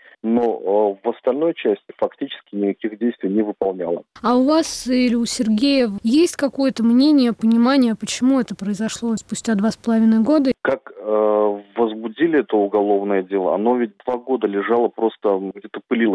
но э, в остальной части фактически никаких действий не выполняла. А у вас или у Сергея есть какое-то мнение, понимание, почему это произошло спустя два с половиной года? Как э, возбудили это уголовное дело, оно ведь два года лежало, просто где-то пылилось в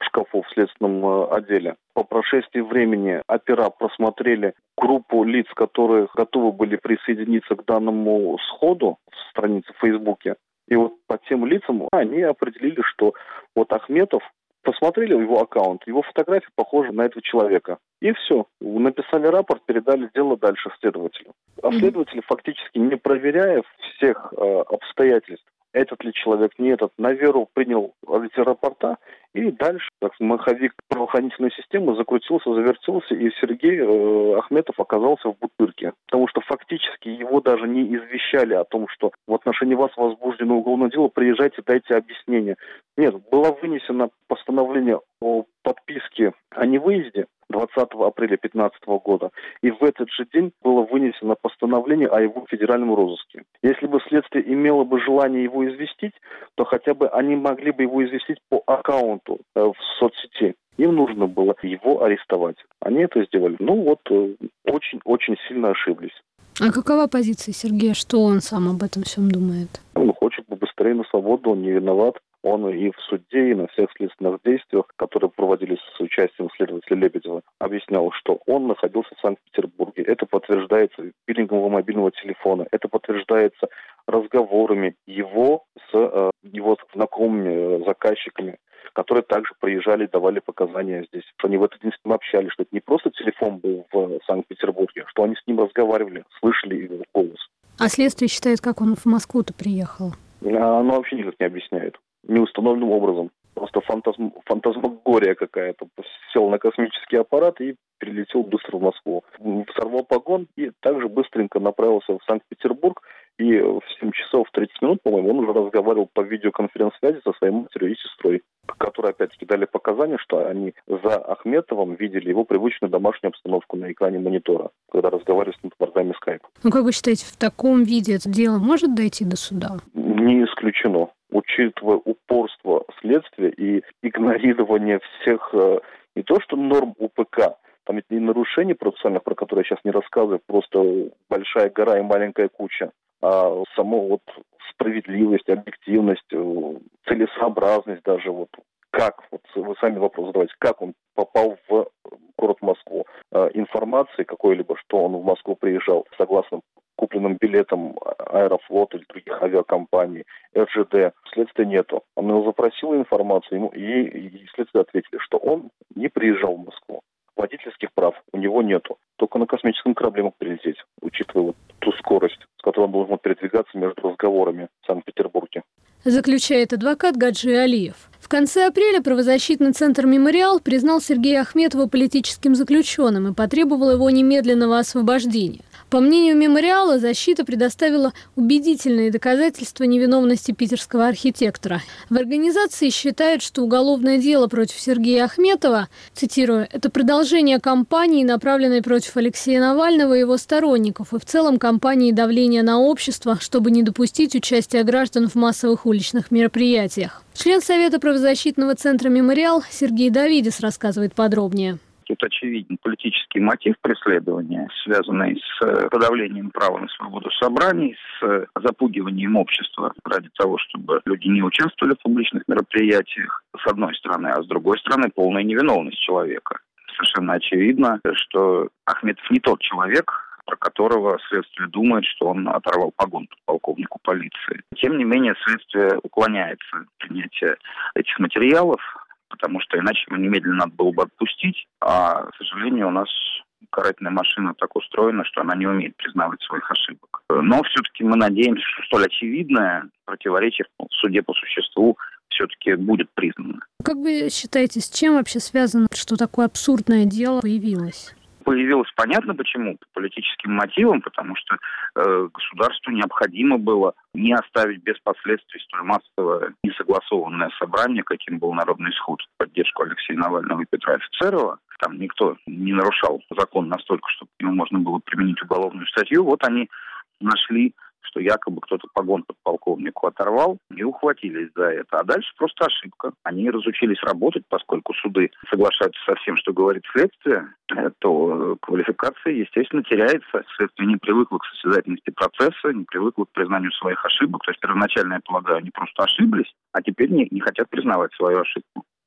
шкафу в следственном отделе. По прошествии времени опера просмотрели группу лиц, которые готовы были присоединиться к данному сходу в странице в Фейсбуке. И вот по тем лицам они определили, что вот Ахметов, посмотрели его аккаунт, его фотография похожа на этого человека. И все. Написали рапорт, передали дело дальше следователю. А следователи, фактически не проверяя всех э, обстоятельств, этот ли человек, не этот, на веру принял эти рапорта, и дальше так, маховик правоохранительной системы закрутился, завертелся, и Сергей э, Ахметов оказался в бутырке. Потому что фактически его даже не извещали о том, что в отношении вас возбуждено уголовное дело, приезжайте, дайте объяснение. Нет, было вынесено постановление о подписке о невыезде двадцатого апреля две тысячи пятнадцатого года. И в этот же день было вынесено постановление о его федеральном розыске. Если бы следствие имело бы желание его известить, то хотя бы они могли бы его известить по аккаунту э, в соцсети. Им нужно было его арестовать. Они это сделали. Ну вот, очень-очень э, сильно ошиблись. А какова позиция Сергея? Что он сам об этом всем думает? Он хочет побыстрее на свободу, он не виноват. Он и в суде, и на всех следственных действиях, которые проводились с участием следователя Лебедева, объяснял, что он находился в Санкт-Петербурге. Это подтверждается пилингом его мобильного телефона, это подтверждается разговорами его с э, его знакомыми э, заказчиками, которые также приезжали и давали показания здесь. Что они в этот день с ним общались, что это не просто телефон был в Санкт-Петербурге, что они с ним разговаривали, слышали его голос. А следствие считает, как он в Москву-то приехал? Оно вообще никак не объясняет. Неустановленным образом. Просто фантазм, фантазмагория какая-то. Сел на космический аппарат и перелетел быстро в Москву. Сорвал погон и также быстренько направился в Санкт-Петербург. И в семь часов тридцать минут, по-моему, он уже разговаривал по видеоконференц-связи со своей матерью и сестрой, которые, опять-таки, дали показания, что они за Ахметовым видели его привычную домашнюю обстановку на экране монитора, когда разговаривали с ним по программе Skype. Ну, как вы считаете, в таком виде это дело может дойти до суда? Не исключено. Учитывая упорство следствия и игнорирование всех, не то что норм УПК, там ведь не нарушений процессуальных, про которые я сейчас не рассказываю, просто большая гора и маленькая куча, а само вот справедливость, объективность, целесообразность даже вот. Как, вот вы сами вопрос задавайте, как он попал в город Москву? Информации какой-либо, что он в Москву приезжал согласно купленным билетам Аэрофлота или других авиакомпаний, эр жэ дэ, следствия нету. Он его запросил информацию, ему, и, и следствие ответили, что он не приезжал в Москву. Водительских прав у него нету. Только на космическом корабле мог прилететь, учитывая вот ту скорость, с которой он должен передвигаться между разговорами в Санкт-Петербурге. Заключает адвокат Гаджи Алиев. В конце апреля правозащитный центр «Мемориал» признал Сергея Ахметова политическим заключенным и потребовал его немедленного освобождения. По мнению «Мемориала», защита предоставила убедительные доказательства невиновности питерского архитектора. В организации считают, что уголовное дело против Сергея Ахметова, цитирую, «это продолжение кампании, направленной против Алексея Навального и его сторонников, и в целом кампании давления на общество, чтобы не допустить участия граждан в массовых уличных мероприятиях». Член Совета правозащитного центра «Мемориал» Сергей Давидис рассказывает подробнее. Тут очевиден политический мотив преследования, связанный с подавлением права на свободу собраний, с запугиванием общества ради того, чтобы люди не участвовали в публичных мероприятиях, с одной стороны, а с другой стороны, полная невиновность человека. Совершенно очевидно, что Ахметов не тот человек, про которого следствие думает, что он оторвал погон полковнику полиции. Тем не менее, следствие уклоняется от принятия этих материалов, потому что иначе его немедленно надо было бы отпустить, а, к сожалению, у нас карательная машина так устроена, что она не умеет признавать своих ошибок. Но все-таки мы надеемся, что столь очевидное противоречие в суде по существу все-таки будет признано. Как вы считаете, с чем вообще связано, что такое абсурдное дело появилось? Появилось понятно почему, по политическим мотивам, потому что э, государству необходимо было не оставить без последствий столь массовое несогласованное собрание, каким был Народный исход в поддержку Алексея Навального и Петра Офицерова. Там никто не нарушал закон настолько, чтобы к нему можно было применить уголовную статью. Вот они нашли, что якобы кто-то погон подполковнику оторвал, и ухватились за это. А дальше просто ошибка. Они разучились работать, поскольку суды соглашаются со всем, что говорит следствие, то квалификация, естественно, теряется. Следствие не привыкло к состязательности процесса, не привыкло к признанию своих ошибок. То есть первоначально, я полагаю, они просто ошиблись, а теперь не, не хотят признавать свою ошибку.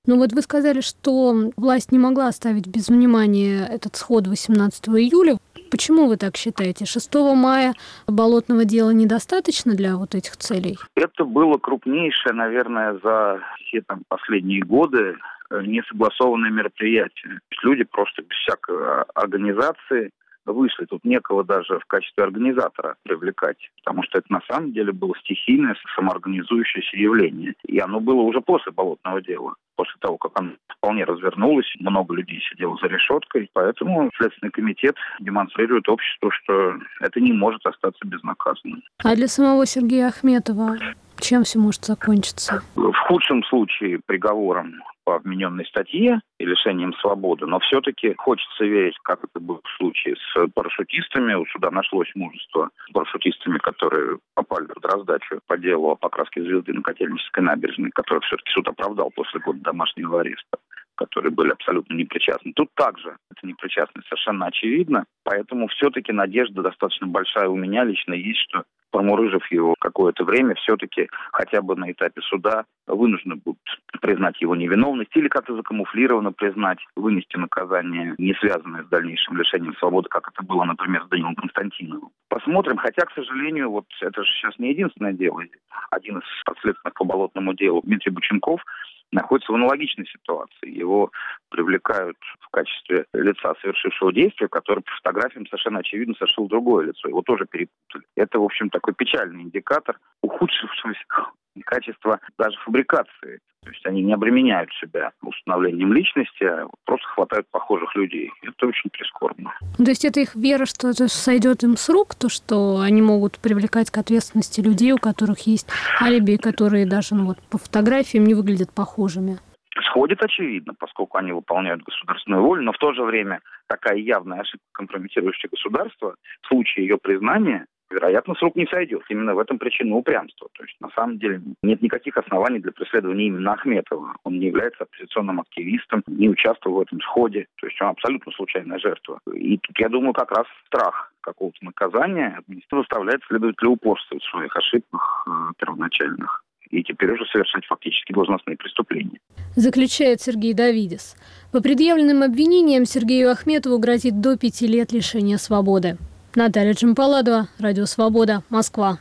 Ну вот вы сказали, что власть не могла оставить без внимания этот сход восемнадцатого июля. Почему вы так считаете? шестого мая болотного дела недостаточно для вот этих целей? Это было крупнейшее, наверное, за все там последние годы несогласованное мероприятие. Люди просто без всякой организации вышли. Тут некого даже в качестве организатора привлекать, потому что это на самом деле было стихийное, самоорганизующееся явление. И оно было уже после болотного дела. После того, как оно вполне развернулось, много людей сидело за решеткой. Поэтому Следственный комитет демонстрирует обществу, что это не может остаться безнаказанным. А для самого Сергея Ахметова чем все может закончиться? В худшем случае приговором по вмененной статье и лишением свободы, но все-таки хочется верить, как это было в случае с парашютистами. У суда нашлось мужество с парашютистами, которые попали под раздачу по делу о покраске звезды на Котельнической набережной, которых все-таки суд оправдал после года домашнего ареста, которые были абсолютно непричастны. Тут также это непричастность совершенно очевидно, поэтому все-таки надежда достаточно большая у меня лично есть, что промурыжив его какое-то время, все-таки хотя бы на этапе суда вынуждены будут признать его невиновность или как-то закамуфлированно признать, вынести наказание, не связанное с дальнейшим лишением свободы, как это было, например, с Данилом Константиновым. Посмотрим, хотя, к сожалению, вот это же сейчас не единственное дело. Один из подследственных по болотному делу, Дмитрий Бученков, находится в аналогичной ситуации. Его привлекают в качестве лица, совершившего действие, которое по фотографиям совершенно очевидно совершил другое лицо. Его тоже перепутали. Это, в общем, такой печальный индикатор ухудшившегося качества даже фабрикации. То есть они не обременяют себя установлением личности, а просто хватают похожих людей. Это очень прискорбно. То есть это их вера, что это сойдет им с рук, то, что они могут привлекать к ответственности людей, у которых есть алиби, которые даже ну, вот, по фотографиям не выглядят похожими? Сходит очевидно, поскольку они выполняют государственную волю, но в то же время такая явная ошибка, компрометирующая государство, в случае ее признания, вероятно, с рук не сойдет. Именно в этом причина упрямства. То есть, на самом деле, нет никаких оснований для преследования именно Ахметова. Он не является оппозиционным активистом, не участвовал в этом сходе. То есть, он абсолютно случайная жертва. И тут, я думаю, как раз страх какого-то наказания заставляет следователя упорствовать в своих ошибках э, первоначальных. И теперь уже совершать фактически должностные преступления. Заключает Сергей Давидис. По предъявленным обвинениям Сергею Ахметову грозит до пяти лет лишения свободы. Наталья Джампаладова, Радио Свобода, Москва.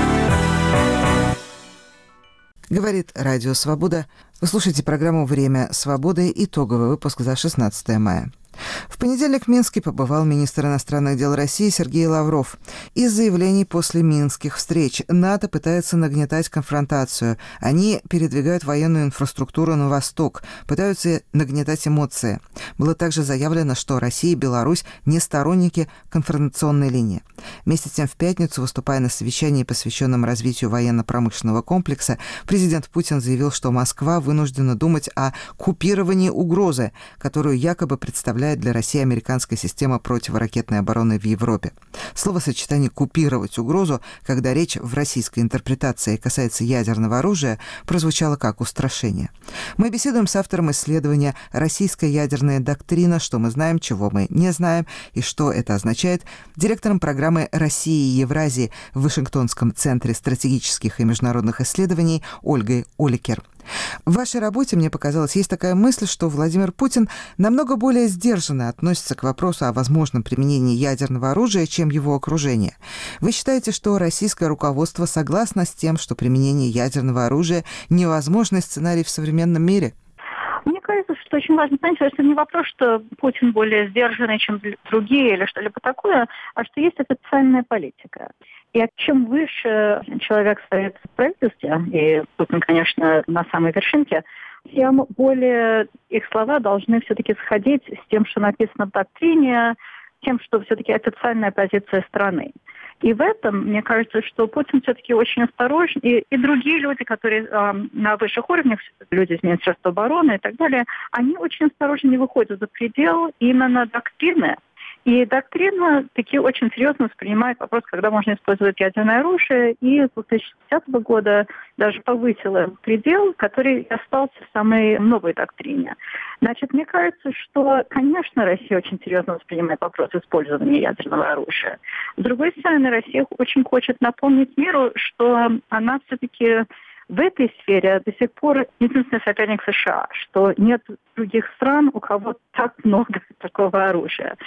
Говорит Радио Свобода. Вы слушаете программу «Время свободы». Итоговый выпуск за шестнадцатое мая. В понедельник в Минске побывал министр иностранных дел России Сергей Лавров. Из заявлений после минских встреч НАТО пытается нагнетать конфронтацию. Они передвигают военную инфраструктуру на восток, пытаются нагнетать эмоции. Было также заявлено, что Россия и Беларусь не сторонники конфронтационной линии. Вместе с тем, в пятницу, выступая на совещании, посвященном развитию военно-промышленного комплекса, президент Путин заявил, что Москва вынуждена думать о купировании угрозы, которую якобы представляет для России американская система противоракетной обороны в Европе. Словосочетание «купировать угрозу», когда речь в российской интерпретации касается ядерного оружия, прозвучало как устрашение. Мы беседуем с автором исследования «Российская ядерная доктрина. Что мы знаем, чего мы не знаем и что это означает», директором программы «России и Евразии» в Вашингтонском центре стратегических и международных исследований Ольгой Оликер. В вашей работе, мне показалось, есть такая мысль, что Владимир Путин намного более сдержанно относится к вопросу о возможном применении ядерного оружия, чем его окружение. Вы считаете, что российское руководство согласно с тем, что применение ядерного оружия – невозможный сценарий в современном мире? Мне кажется, что очень важно понять, что это не вопрос, что Путин более сдержанный, чем другие или что-либо такое, а что есть официальная политика. И чем выше человек стоит в правительстве, и Путин, конечно, на самой вершинке, тем более их слова должны все-таки сходить с тем, что написано в доктрине, тем, что все-таки официальная позиция страны. И в этом, мне кажется, что Путин все-таки очень осторожен, и, и другие люди, которые э, на высших уровнях, люди из Министерства обороны и так далее, они очень осторожно не выходят за предел именно доктрины. И доктрина таки очень серьезно воспринимает вопрос, когда можно использовать ядерное оружие, и с две тысячи десятого года даже повысила предел, который остался в самой новой доктрине. Значит, мне кажется, что, конечно, Россия очень серьезно воспринимает вопрос использования ядерного оружия. С другой стороны, Россия очень хочет напомнить миру, что она все-таки в этой сфере до сих пор единственный соперник США, что нет других стран, у кого так много такого оружия.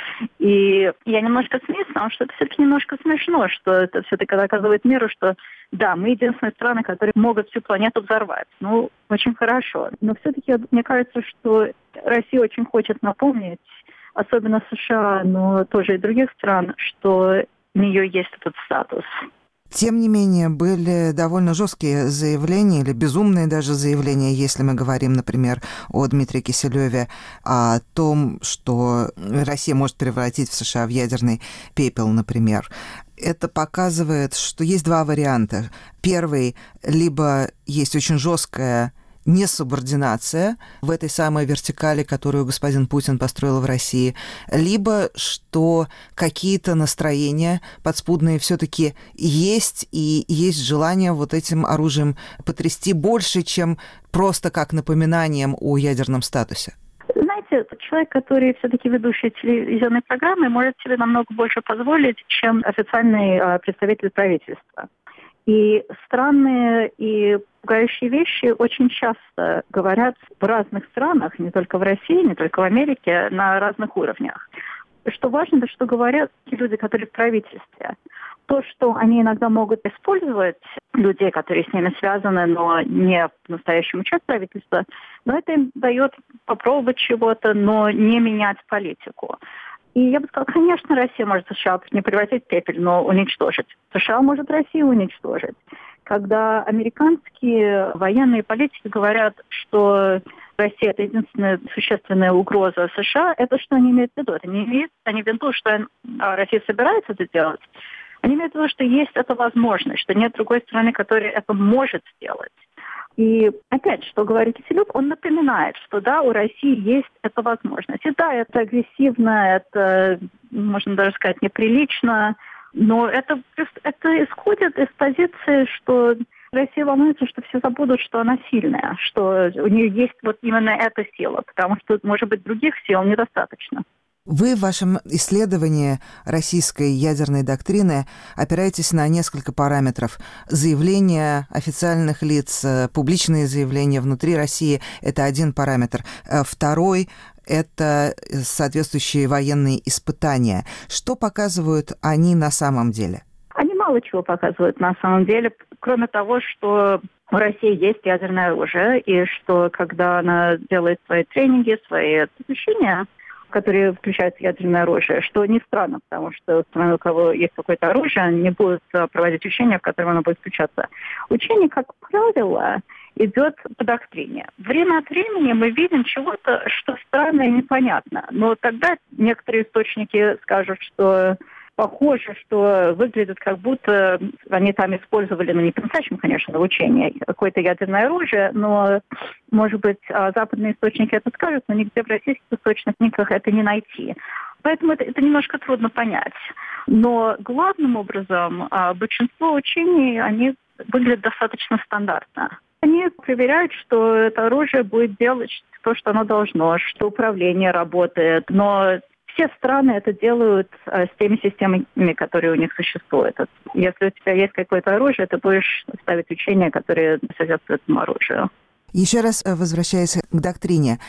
И я немножко смеюсь, потому что это все-таки немножко смешно, что это все-таки доказывает миру, что да, мы единственные страны, которые могут всю планету взорвать. Ну, очень хорошо. Но все-таки мне кажется, что Россия очень хочет напомнить, особенно США, но тоже и других стран, что у нее есть этот статус. Тем не менее, были довольно жесткие заявления, или безумные даже заявления, если мы говорим, например, о Дмитрии Киселеве, о том, что Россия может превратить в США в ядерный пепел, например. Это показывает, что есть два варианта. Первый, либо есть очень жесткая несубординация в этой самой вертикали, которую господин Путин построил в России, либо что какие-то настроения подспудные все-таки есть, и есть желание вот этим оружием потрясти больше, чем просто как напоминанием о ядерном статусе. Знаете, человек, который все-таки ведущий телевизионной программы, может себе намного больше позволить, чем официальный представитель правительства. И странные и пугающие вещи очень часто говорят в разных странах, не только в России, не только в Америке, на разных уровнях. Что важно, это что говорят те люди, которые в правительстве. То, что они иногда могут использовать людей, которые с ними связаны, но не по-настоящему часть правительства, но это им дает попробовать чего-то, но не менять политику. И я бы сказала, конечно, Россия может США не превратить в пепель, но уничтожить. США может Россию уничтожить. Когда американские военные политики говорят, что Россия – это единственная существенная угроза США, это что они имеют в виду? Это не имеют, они имеют в виду, что Россия собирается это делать. Они имеют в виду, что есть эта возможность, что нет другой страны, которая это может сделать. И опять, что говорит Киселев, он напоминает, что да, у России есть эта возможность. И да, это агрессивно, это, можно даже сказать, неприлично, но это, это исходит из позиции, что Россия волнуется, что все забудут, что она сильная, что у нее есть вот именно эта сила, потому что, может быть, других сил недостаточно. Вы в вашем исследовании российской ядерной доктрины опираетесь на несколько параметров. Заявления официальных лиц, публичные заявления внутри России – это один параметр. Второй – это соответствующие военные испытания. Что показывают они на самом деле? Они мало чего показывают на самом деле, кроме того, что у России есть ядерное оружие, и что когда она делает свои тренинги, свои обучения, которые включают ядерное оружие, что не странно, потому что страны, у кого есть какое-то оружие, они не будут проводить учения, в котором оно будет включаться. Учение, как правило, идет по доктрине. Время от времени мы видим чего-то, что странно и непонятно. Но тогда некоторые источники скажут, что похоже, что выглядит как будто они там использовали, ну не по-настоящему, конечно, в учении, какое-то ядерное оружие, но, может быть, западные источники это скажут, но нигде в российских источниках это не найти. Поэтому это, это немножко трудно понять. Но главным образом большинство учений, они выглядят достаточно стандартно. Они проверяют, что это оружие будет делать то, что оно должно, что управление работает, но все страны это делают а, с теми системами, которые у них существуют. Если у тебя есть какое-то оружие, ты будешь ставить учения, которые соответствуют этому оружию. Еще раз возвращаясь к доктрине,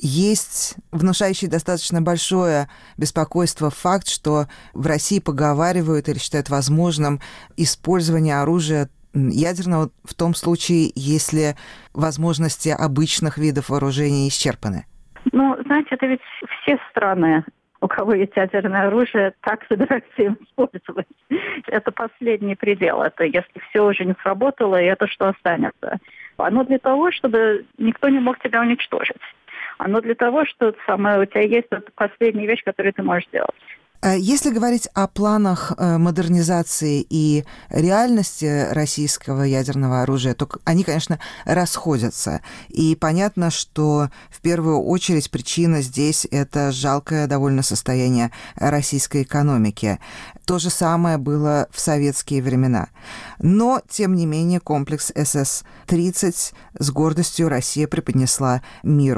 есть внушающий достаточно большое беспокойство факт, что в России поговаривают или считают возможным использование оружия ядерного в том случае, если возможности обычных видов вооружения исчерпаны. Ну, знаете, это ведь все страны, у кого есть ядерное оружие, так собираются им использовать. Это последний предел. Это если все уже не сработало, и это что останется. Оно для того, чтобы никто не мог тебя уничтожить. Оно для того, что самое, у тебя есть последняя вещь, которую ты можешь сделать. Если говорить о планах модернизации и реальности российского ядерного оружия, то они, конечно, расходятся. И понятно, что в первую очередь причина здесь – это жалкое довольно состояние российской экономики. То же самое было в советские времена. Но, тем не менее, комплекс эс эс тридцать с гордостью Россия преподнесла миру.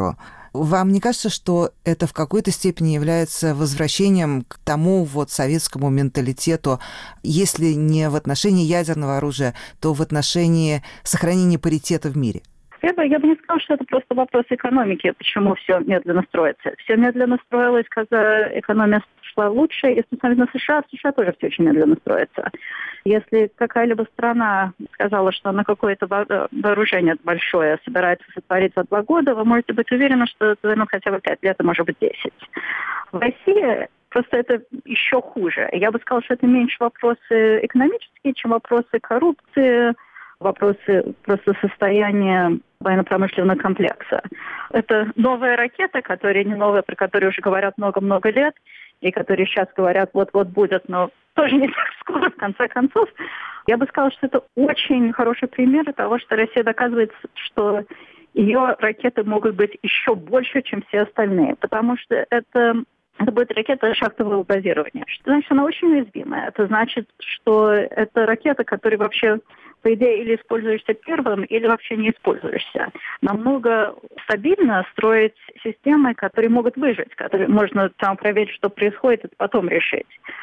Вам не кажется, что это в какой-то степени является возвращением к тому вот советскому менталитету, если не в отношении ядерного оружия, то в отношении сохранения паритета в мире? Я бы, я бы не сказала, что это просто вопрос экономики, почему все медленно строится. Все медленно строилось, когда экономия шла лучше. Если смотреть на США, в США тоже все очень медленно строится. Если какая-либо страна сказала, что на какое-то вооружение большое собирается сотворить за два года, вы можете быть уверены, что это ну, хотя бы пять лет, а может быть десять. В России просто это еще хуже. Я бы сказала, что это меньше вопросы экономические, чем вопросы коррупции, вопросы просто состояния военно-промышленного комплекса. Это новая ракета, которая не новая, про которую уже говорят много-много лет, и которые сейчас говорят, вот-вот будет, но тоже не так скоро, в конце концов. Я бы сказала, что это очень хороший пример того, что Россия доказывает, что ее ракеты могут быть еще больше, чем все остальные, потому что это... Это будет ракета шахтового базирования. Что значит, она очень уязвимая. Это значит, что это ракета, которая вообще, по идее, или используешься первым, или вообще не используешься. Намного стабильно строить системы, которые могут выжить, которые можно там проверить, что происходит, и потом решить.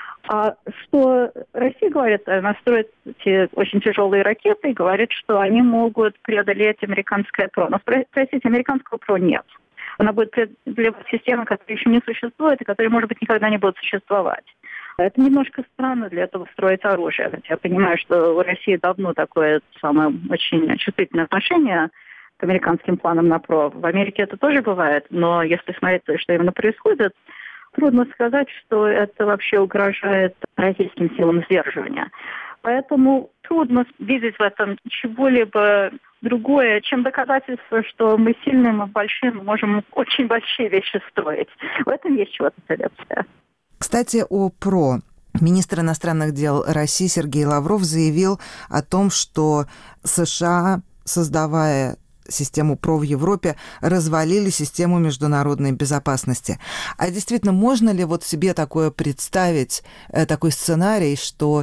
А что Россия говорит, она строит эти очень тяжелые ракеты и говорит, что они могут преодолеть американское ПРО. Но, простите, американского ПРО нет. Она будет преодолевать системы, которые еще не существуют и которые, может быть, никогда не будут существовать. Это немножко странно для этого строить оружие. Хотя я понимаю, что у России давно такое самое очень чувствительное отношение к американским планам на ПРО. В Америке это тоже бывает, но если смотреть, что именно происходит, трудно сказать, что это вообще угрожает российским силам сдерживания. Поэтому трудно видеть в этом чего-либо другое, чем доказательство, что мы сильные, мы большие, мы можем очень большие вещи строить. В этом есть чего-то советское. Кстати, о ПРО. Министр иностранных дел России Сергей Лавров заявил о том, что США, создавая систему ПРО в Европе, развалили систему международной безопасности. А действительно, можно ли вот себе такое представить, такой сценарий, что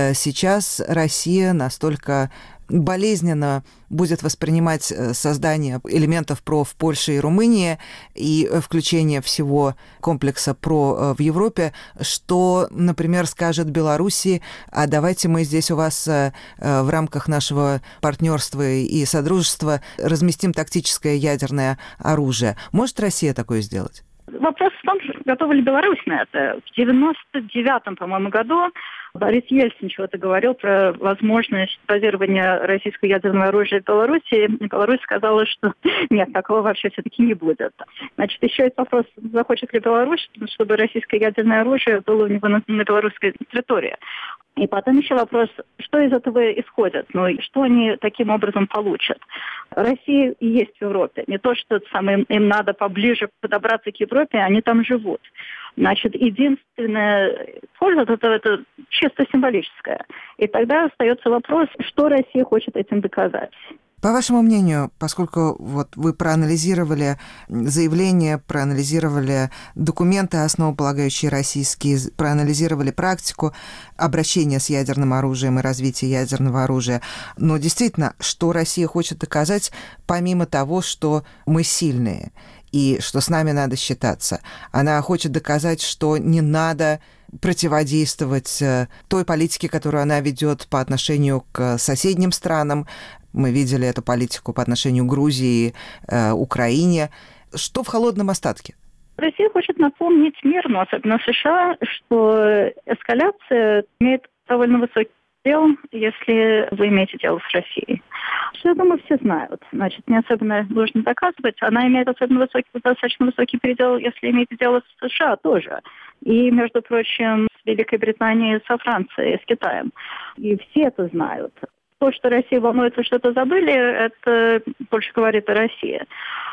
сейчас Россия настолько болезненно будет воспринимать создание элементов ПРО в Польше и Румынии и включение всего комплекса ПРО в Европе, что, например, скажет Белоруссии, а давайте мы здесь у вас в рамках нашего партнерства и содружества разместим тактическое ядерное оружие. Может Россия такое сделать? Вопрос в том, готова ли Беларусь на это. В девяносто девятом, по-моему, году Борис Ельцин чего-то говорил про возможность базирования российского ядерного оружия в Беларуси. И Беларусь сказала, что нет, такого вообще все-таки не будет. Значит, еще есть вопрос, захочет ли Беларусь, чтобы российское ядерное оружие было у него на, на белорусской территории. И потом еще вопрос, что из этого исходит, ну и что они таким образом получат. Россия и есть в Европе. Не то, что самым, им надо поближе подобраться к Европе, они там живут. Значит, единственная польза это, это чисто символическая. И тогда остается вопрос, что Россия хочет этим доказать. По вашему мнению, поскольку вот вы проанализировали заявления, проанализировали документы, основополагающие российские, проанализировали практику обращения с ядерным оружием и развития ядерного оружия, но действительно, что Россия хочет доказать, помимо того, что мы сильные и что с нами надо считаться? Она хочет доказать, что не надо противодействовать той политике, которую она ведет по отношению к соседним странам. Мы видели эту политику по отношению к Грузии, э, Украине. Что в холодном остатке? Россия хочет напомнить миру, но особенно США, что эскаляция имеет довольно высокий предел, если вы имеете дело с Россией. Что, я думаю, все знают. Значит, не особенно нужно доказывать. Она имеет особенно высокий, достаточно высокий предел, если имеете дело с США тоже. И, между прочим, с Великой Британией, со Францией, с Китаем. И все это знают. То, что Россия волнуется, что-то забыли, это больше говорит о России.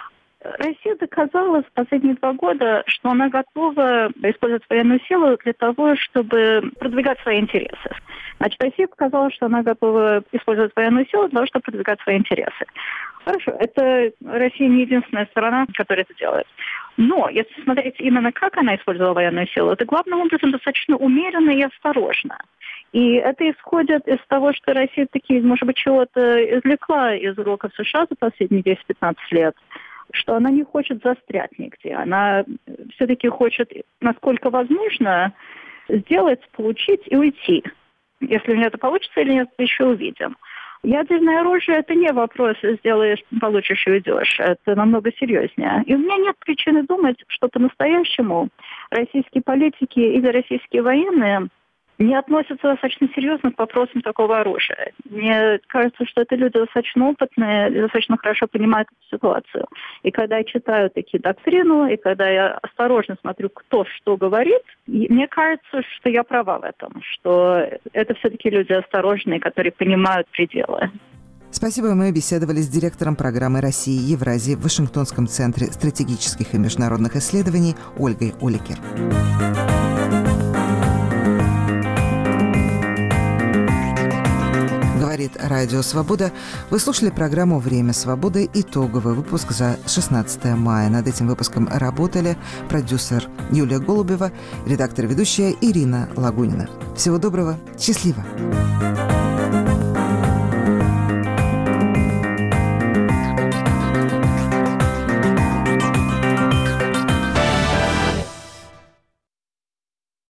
Россия доказала в последние два года, что она готова использовать военную силу для того, чтобы продвигать свои интересы. Значит, Россия показала, что она готова использовать военную силу для того, чтобы продвигать свои интересы. Хорошо, это Россия не единственная сторона, которая это делает. Но если смотреть именно как она использовала военную силу, это главным образом достаточно умеренно и осторожно. И это исходит из того, что Россия таки, может быть, чего-то извлекла из уроков США за последние десять-пятнадцать лет. что она не хочет застрять нигде. Она все-таки хочет, насколько возможно, сделать, получить и уйти. Если у нее это получится или нет, еще увидим. Ядерное оружие – это не вопрос «сделаешь, получишь и уйдешь». Это намного серьезнее. И у меня нет причины думать, что по-настоящему российские политики или российские военные не относятся достаточно серьезно к вопросам такого оружия. Мне кажется, что это люди достаточно опытные, достаточно хорошо понимают эту ситуацию. И когда я читаю такие доктрину, и когда я осторожно смотрю, кто что говорит, мне кажется, что я права в этом, что это все-таки люди осторожные, которые понимают пределы. Спасибо. Мы беседовали с директором программы России и Евразии в Вашингтонском центре стратегических и международных исследований Ольгой Оликер. Говорит Радио Свобода. Вы слушали программу «Время свободы». Итоговый выпуск за шестнадцатое мая. Над этим выпуском работали продюсер Юлия Голубева, редактор-ведущая Ирина Лагунина. Всего доброго. Счастливо.